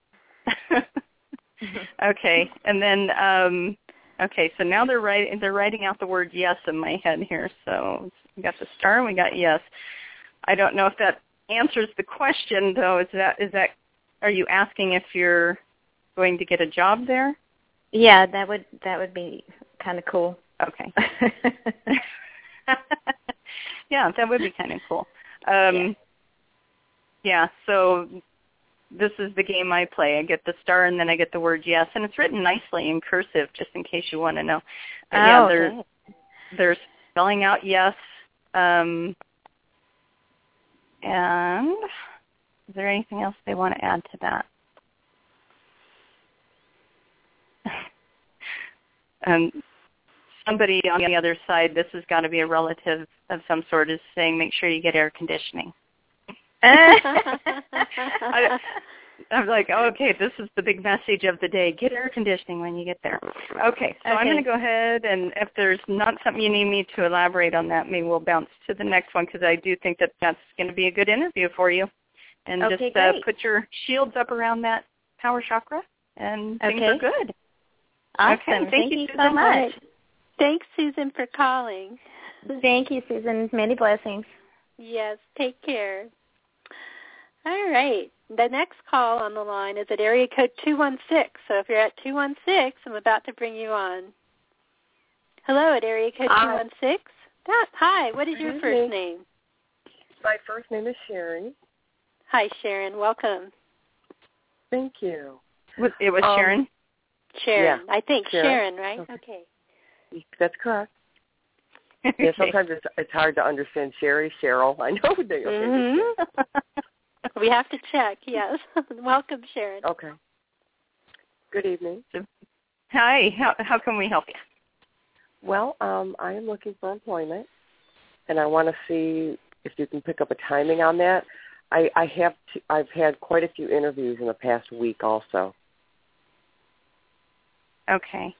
Okay, and then so now they're writing out the word yes in my head here. So we got the star and we got yes. I don't know if that answers the question though. Is that are you asking if you're going to get a job there? Yeah, that would be kind of cool. Okay. Yeah, that would be kind of cool. Yeah, so this is the game I play. I get the star and then I get the word yes, and it's written nicely in cursive, just in case you want to know. But they're spelling out yes. And is there anything else they want to add to that? Somebody on the other side, this has got to be a relative of some sort, is saying make sure you get air conditioning. I'm like, okay, this is the big message of the day. Get air conditioning when you get there. Okay, so I'm going to go ahead, and if there's not something you need me to elaborate on that, maybe we'll bounce to the next one, because I do think that that's going to be a good interview for you. And just put your shields up around that power chakra, and things are good. Awesome. Okay, thank you so much. Right. Thanks, Susan, for calling. Thank you, Susan. Many blessings. Yes, take care. All right. The next call on the line is at area code 216. So if you're at 216, I'm about to bring you on. Hello, at area code 216. Hi, what is your first name? My first name is Sharon. Hi, Sharon. Welcome. Thank you. It was Sharon? Sharon. Yeah. I think Sharon, right? Okay. That's correct. Yeah, sometimes it's hard to understand Sherry, Cheryl. I know they We have to check, yes. Welcome, Sharon. Okay. Good evening. Hi. How can we help you? Well, I am looking for employment, and I want to see if you can pick up a timing on that. I've had quite a few interviews in the past week also. Okay.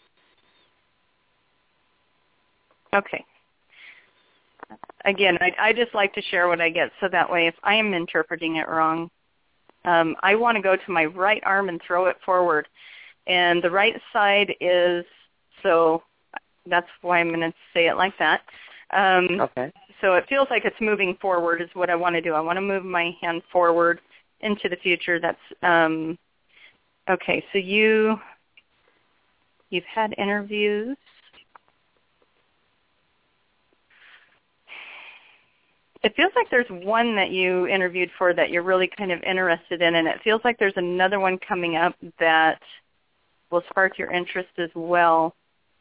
Again, I just like to share what I get, so that way if I am interpreting it wrong, I want to go to my right arm and throw it forward. And the right side is, so that's why I'm going to say it like that. Okay. So it feels like it's moving forward is what I want to do. I want to move my hand forward into the future. That's, okay, so you've had interviews. It feels like there's one that you interviewed for that you're really kind of interested in, and it feels like there's another one coming up that will spark your interest as well.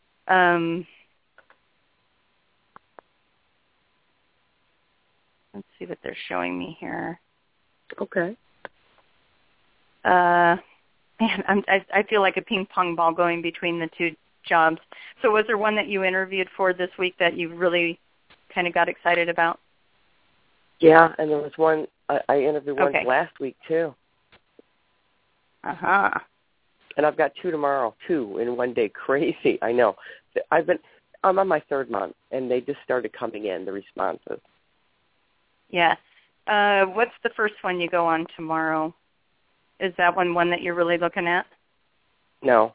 Let's see what they're showing me here. Okay. Man, I feel like a ping pong ball going between the two jobs. So was there one that you interviewed for this week that you really kind of got excited about? Yeah, and there was one I interviewed once last week too. Uh-huh. And I've got two tomorrow, two in one day. Crazy, I know. I'm on my third month, and they just started coming in, the responses. Yes. What's the first one you go on tomorrow? Is that one that you're really looking at? No.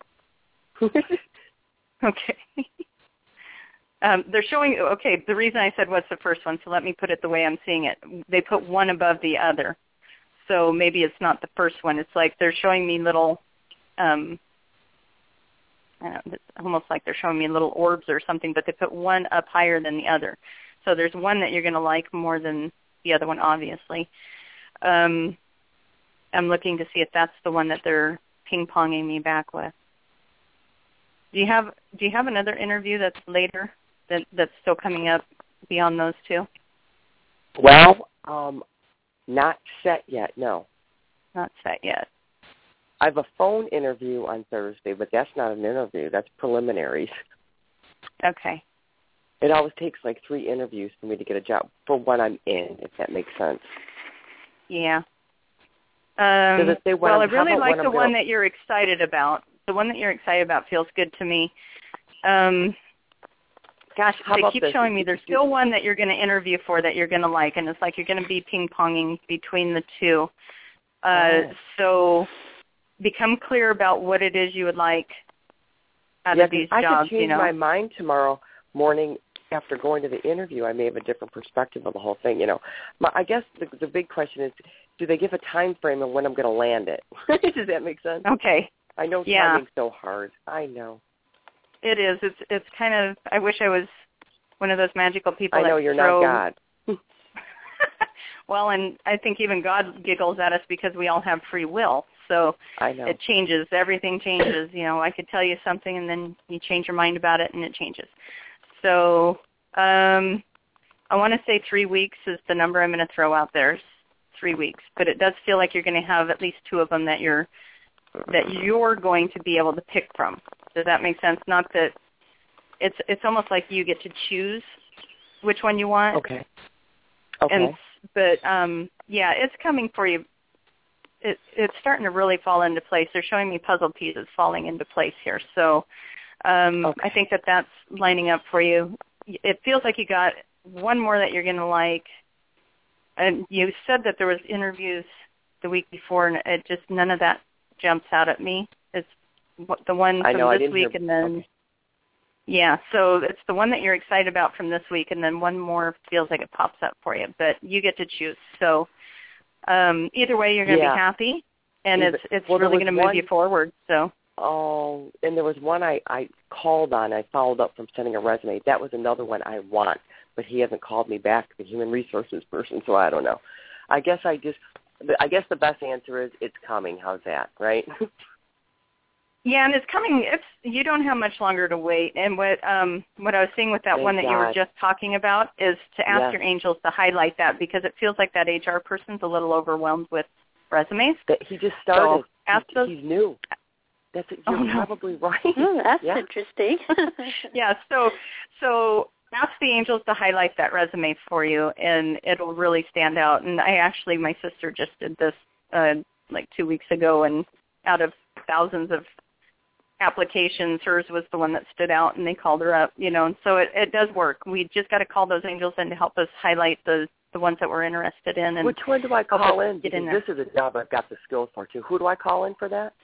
Okay. They're showing, the reason I said what's the first one, so let me put it the way I'm seeing it. They put one above the other. So maybe it's not the first one. It's like they're showing me little I don't know, it's almost like they're showing me little orbs or something, but they put one up higher than the other. So there's one that you're going to like more than the other one, obviously. I'm looking to see if that's the one that they're ping-ponging me back with. Do you have another interview that's later that's still coming up beyond those two? Well, not set yet, no. Not set yet. I have a phone interview on Thursday, but that's not an interview. That's preliminaries. Okay. It always takes like 3 interviews for me to get a job for what I'm in, if that makes sense. Yeah. Well, I really like the one that you're excited about. The one that you're excited about feels good to me. Gosh, they keep showing me there's still one that you're going to interview for that you're going to like, and it's like you're going to be ping-ponging between the two. So become clear about what it is you would like out of these jobs. I could change my mind tomorrow morning after going to the interview. I may have a different perspective of the whole thing. I guess the big question is, do they give a time frame of when I'm going to land it? Does that make sense? Okay. I know timing's so hard. I know. It is. It's kind of, I wish I was one of those magical people. I know you're not God. Well, and I think even God giggles at us because we all have free will. So I know. It changes. Everything changes. I could tell you something and then you change your mind about it and it changes. So I want to say 3 weeks is the number I'm going to throw out there. 3 weeks. But it does feel like you're going to have at least 2 of them that you're going to be able to pick from. Does that make sense? Not that it's almost like you get to choose which one you want. Okay. But it's coming for you. It's starting to really fall into place. They're showing me puzzle pieces falling into place here. So I think that's lining up for you. It feels like you got one more that you're going to like. And you said that there was interviews the week before, and it just none of that jumps out at me. It's the one from this week, and then so it's the one that you're excited about from this week, and then one more feels like it pops up for you. But you get to choose. So either way, you're going to be happy, and it's really going to move you forward. So. Oh, and there was one I called on. I followed up from sending a resume. That was another one I want, but he hasn't called me back, the human resources person, so I don't know. I guess the best answer is it's coming. How's that, right? Yeah, and it's coming. You don't have much longer to wait. And what I was seeing with that one that you were just talking about is to ask your angels to highlight that, because it feels like that HR person's a little overwhelmed with resumes. He just started. So he's new. You're probably right. That's interesting. Yeah, so ask the angels to highlight that resume for you, and it'll really stand out. And my sister just did this like 2 weeks ago, and out of thousands of applications, hers was the one that stood out, and they called her up, and so it does work. We just got to call those angels in to help us highlight the ones that we're interested in. And which one do I call in? Because this is a job I've got the skills for, too. Who do I call in for that?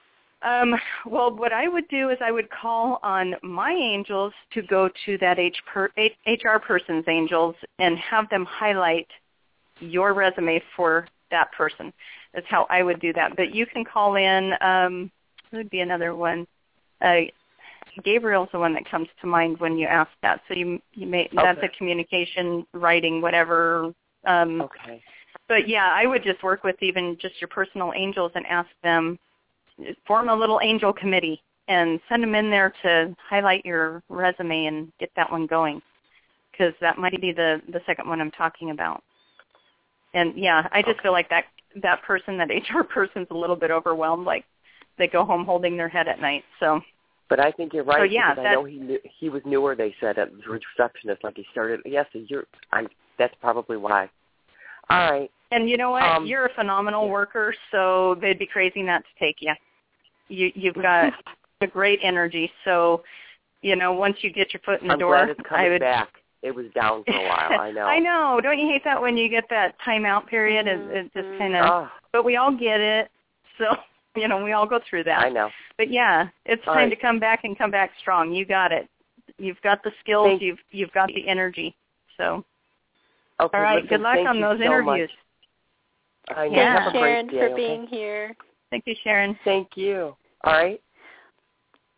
Well, what I would do is I would call on my angels to go to that HR person's angels and have them highlight your resume for that person. That's how I would do that. But you can call in, there would be another one. Gabriel's the one that comes to mind when you ask that. So you may, that's a communication, writing, whatever. Okay. But yeah, I would just work with even just your personal angels and ask them, form a little angel committee and send them in there to highlight your resume and get that one going, because that might be the second one I'm talking about. And yeah, I just feel like that person, that HR person's a little bit overwhelmed, like they go home holding their head at night. So. But I think you're right. So, yeah, because I know he was newer. They said at the receptionist, like he started. Yes, that's probably why. All right. And you know what? You're a phenomenal worker, so they'd be crazy not to take you. You've got a great energy. So, once you get your foot in the door, glad it's coming back. It was down for a while. I know. I know. Don't you hate that when you get that timeout period? It just kind of. But we all get it. So, we all go through that. I know. But yeah, it's time to come back and come back strong. You got it. You've got the skills. You've got the energy. So. Okay, all right. Listen, good luck on those interviews. I know. Thanks, Have a Sharon, great day, for being here. Thank you, Sharon. Thank you. All right.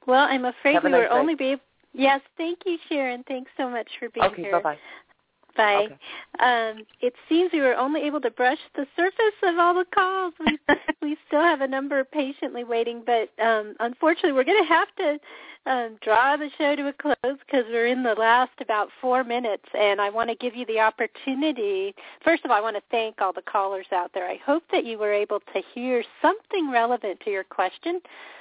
Well, I'm afraid Have a we nice will only day. be. Yes, thank you, Sharon. Thanks so much for being Okay, here. bye-bye. Bye. Okay. It seems we were only able to brush the surface of all the calls. We still have a number patiently waiting, but unfortunately we're going to have to draw the show to a close because we're in the last about 4 minutes, and I want to give you the opportunity. First of all, I want to thank all the callers out there. I hope that you were able to hear something relevant to your question.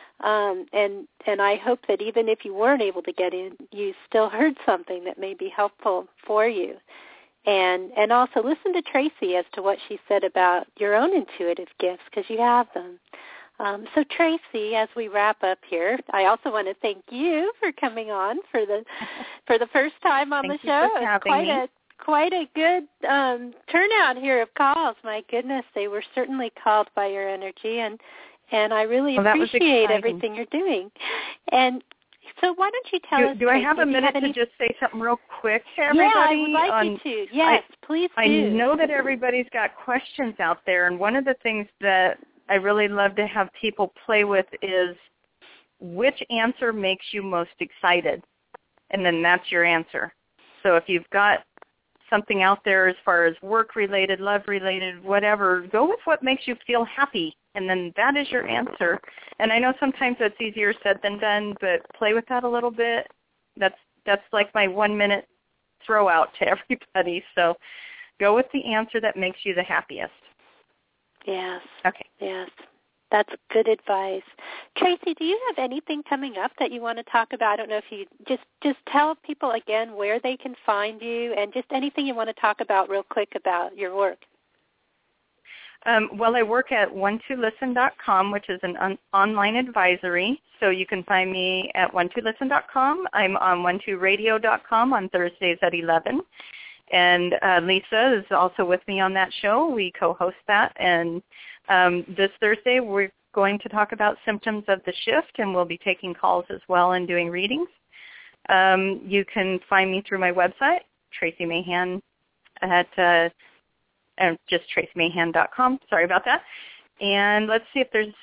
And I hope that even if you weren't able to get in, you still heard something that may be helpful for you. And also listen to Tracy as to what she said about your own intuitive gifts, because you have them. So Tracy, as we wrap up here, I also want to thank you for coming on for the first time on the show. Quite a good turnout here of calls. My goodness, they were certainly called by your energy, and I really appreciate everything you're doing. And so why don't you tell us, do I have a minute to just say something real quick to everybody? Yeah, I would like you to. Yes, please do. I know that everybody's got questions out there, and one of the things that I really love to have people play with is which answer makes you most excited, and then that's your answer. So if you've got something out there as far as work-related, love-related, whatever, go with what makes you feel happy, and then that is your answer. And I know sometimes that's easier said than done, but play with that a little bit. That's like my 1 minute throw out to everybody. So go with the answer that makes you the happiest. Yes. Okay. Yes. That's good advice. Tracy, do you have anything coming up that you want to talk about? I don't know if you just tell people again where they can find you and just anything you want to talk about real quick about your work. Well, I work at 12listen.com, which is an online advisory. So you can find me at 12listen.com. I'm on 12radio.com on Thursdays at 11. And Lisa is also with me on that show. We co-host that. And this Thursday we're going to talk about symptoms of the shift, and we'll be taking calls as well and doing readings. You can find me through my website, Tracy Mahan, at just tracymahan.com. Sorry about that. And let's see if there's,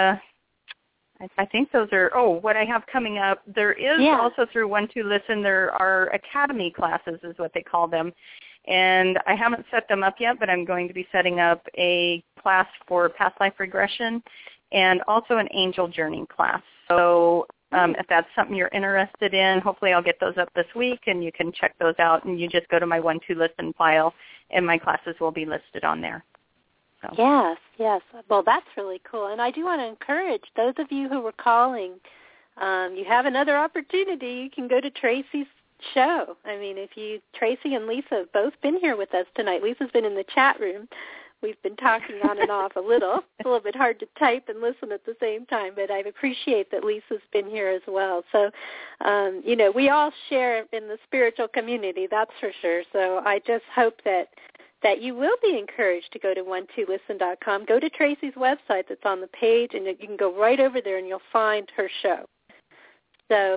I think those are, what I have coming up. There is also through 12Listen, there are academy classes is what they call them. And I haven't set them up yet, but I'm going to be setting up a class for past life regression and also an angel journey class. So if that's something you're interested in, hopefully I'll get those up this week, and you can check those out. And you just go to my 12Listen file, and my classes will be listed on there. So. Yes. Well, that's really cool. And I do want to encourage those of you who were calling, you have another opportunity. You can go to Tracy's show. I mean, Tracy and Lisa have both been here with us tonight. Lisa's been in the chat room. We've been talking on and off a little. It's a little bit hard to type and listen at the same time, but I appreciate that Lisa's been here as well. So, we all share in the spiritual community, that's for sure. So I just hope that you will be encouraged to go to 12listen.com. Go to Tracy's website that's on the page, and you can go right over there and you'll find her show. So,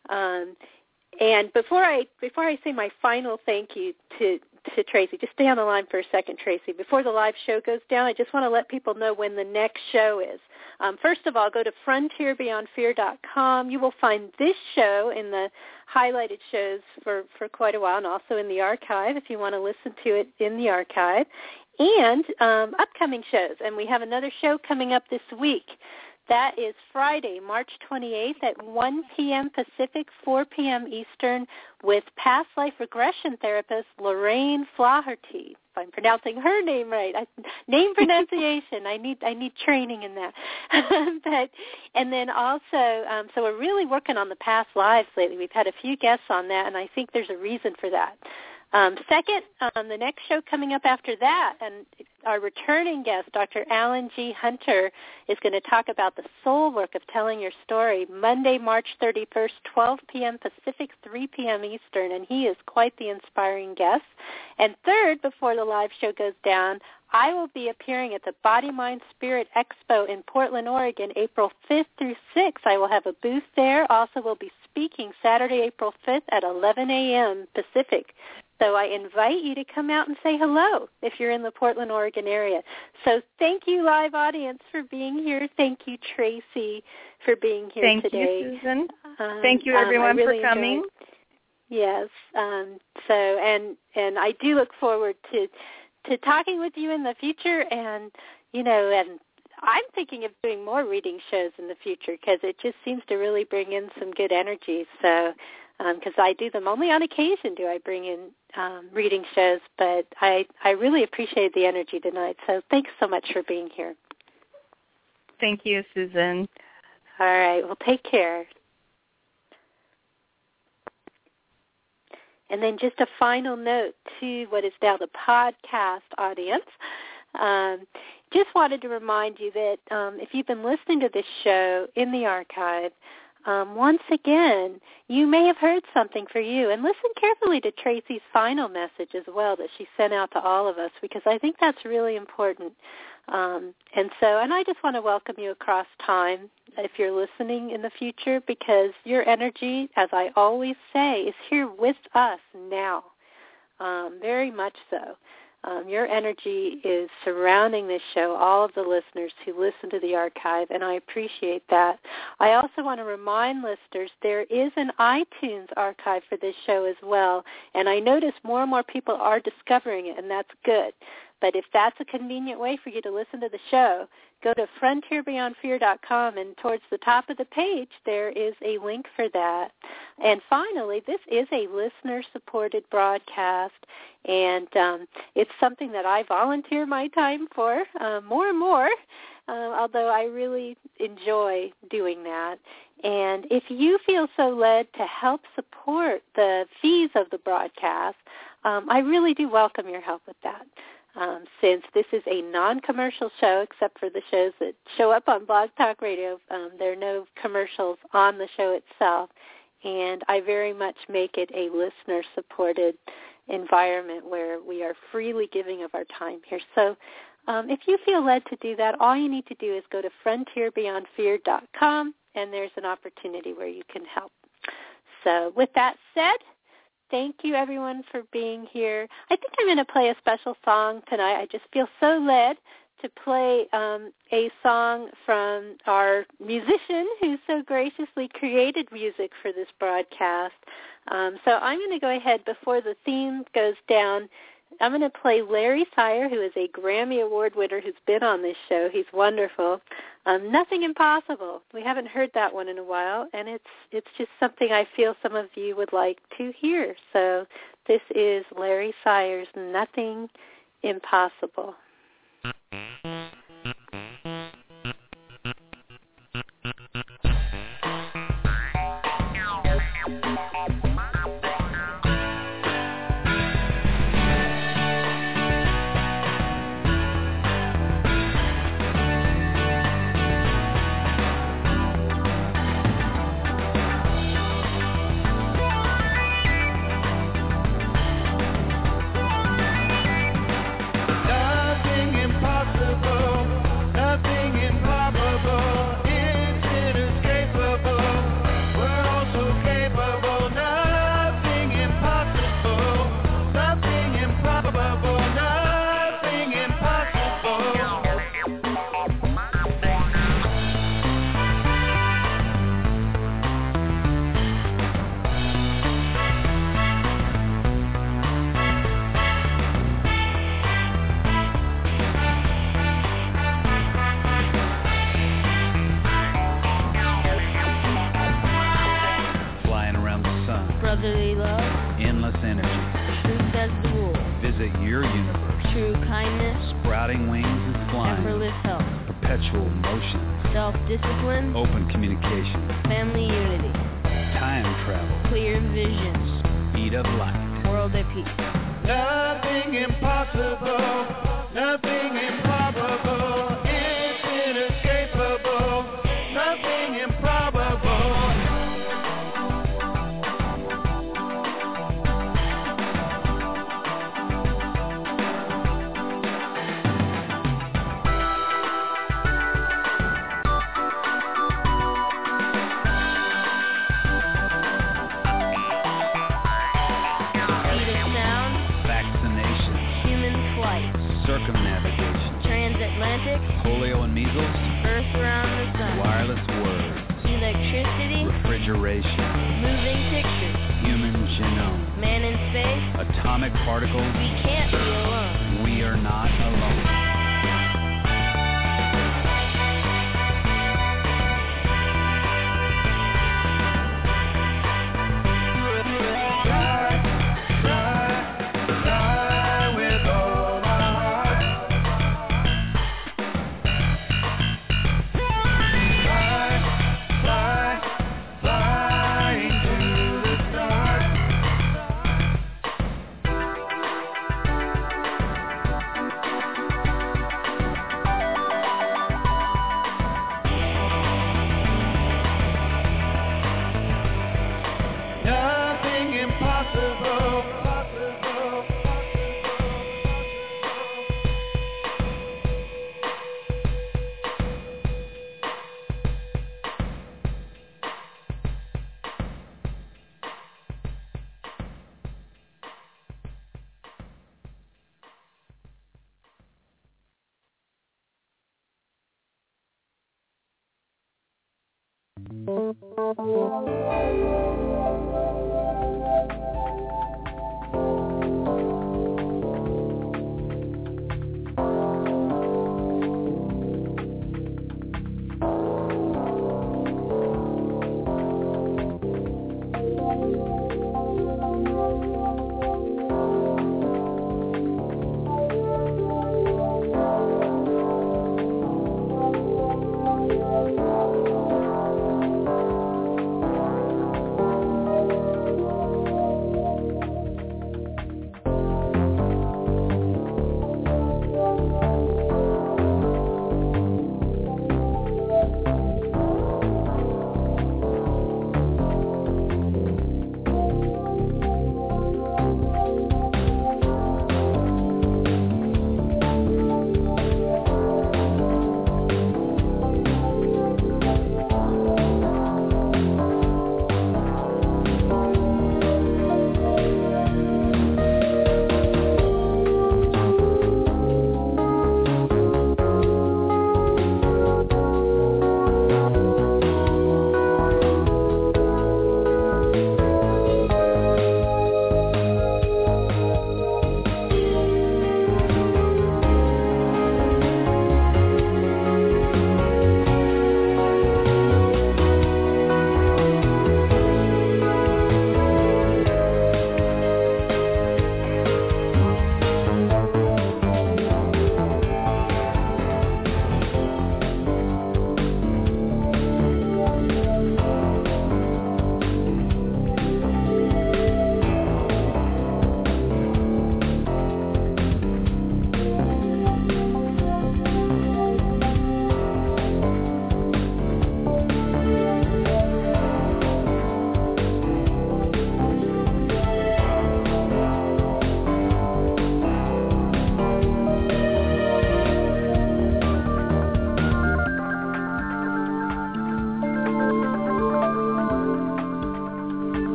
and before I say my final thank you to Tracy, just stay on the line for a second, Tracy. Before the live show goes down, I just want to let people know when the next show is. First of all, go to frontierbeyondfear.com. You will find this show in the highlighted shows for quite a while, and also in the archive if you want to listen to it in the archive, and upcoming shows. And we have another show coming up this week. That is Friday, March 28th at 1 p.m. Pacific, 4 p.m. Eastern with past life regression therapist Lorraine Flaherty. If I'm pronouncing her name right, name pronunciation. I need training in that. And then also, so we're really working on the past lives lately. We've had a few guests on that, and I think there's a reason for that. Second, the next show coming up after that, and our returning guest, Dr. Alan G. Hunter, is going to talk about the soul work of telling your story, Monday, March 31st, 12 p.m. Pacific, 3 p.m. Eastern, and he is quite the inspiring guest. And third, before the live show goes down, I will be appearing at the Body, Mind, Spirit Expo in Portland, Oregon, April 5th through 6th. I will have a booth there. Also will be speaking Saturday, April 5th at 11 a.m. Pacific. So I invite you to come out and say hello if you're in the Portland, Oregon area. So thank you, live audience, for being here. Thank you, Tracy, for being here today. Thank you, Susan. Thank you, everyone, really for coming. Yes. And I do look forward to talking with you in the future, and and I'm thinking of doing more reading shows in the future because it just seems to really bring in some good energy. So, because I do them only on occasion, do I bring in reading shows, but I really appreciate the energy tonight. So thanks so much for being here. Thank you, Susan. All right. Well, take care. And then just a final note to what is now the podcast audience. Just wanted to remind you that if you've been listening to this show in the archive, once again, you may have heard something for you. And listen carefully to Tracy's final message as well that she sent out to all of us, because I think that's really important. And I just want to welcome you across time if you're listening in the future, because your energy, as I always say, is here with us now, very much so. Your energy is surrounding this show, all of the listeners who listen to the archive, and I appreciate that. I also want to remind listeners there is an iTunes archive for this show as well, and I notice more and more people are discovering it, and that's good. But if that's a convenient way for you to listen to the show, go to frontierbeyondfear.com, and towards the top of the page there is a link for that. And finally, this is a listener-supported broadcast, and it's something that I volunteer my time for more and more, although I really enjoy doing that. And if you feel so led to help support the fees of the broadcast, I really do welcome your help with that. Since this is a non-commercial show, except for the shows that show up on Blog Talk Radio, there are no commercials on the show itself, and I very much make it a listener-supported environment where we are freely giving of our time here. So if you feel led to do that, all you need to do is go to frontierbeyondfear.com, and there's an opportunity where you can help. So with that said, thank you, everyone, for being here. I think I'm going to play a special song tonight. I just feel so led to play a song from our musician who so graciously created music for this broadcast. So I'm going to go ahead, before the theme goes down, I'm going to play Larry Sire, who is a Grammy Award winner who's been on this show. He's wonderful. Nothing Impossible. We haven't heard that one in a while, and it's just something I feel some of you would like to hear. So this is Larry Sire's Nothing Impossible. Brotherly love, endless energy, truth as the rule, visit your universe, true kindness, sprouting wings and flying, effortless health, perpetual motion, self-discipline, open communication, family unity, time travel, clear visions, speed of light, world at peace. Nothing impossible, nothing improbable, it's inescapable, nothing improbable. Speed of sound, Atlantic, polio and measles, Earth around the sun, wireless words, electricity, refrigeration, moving pictures, human genome, man in space, atomic particles. we can't be alone. We are not alone. Nothing impossible.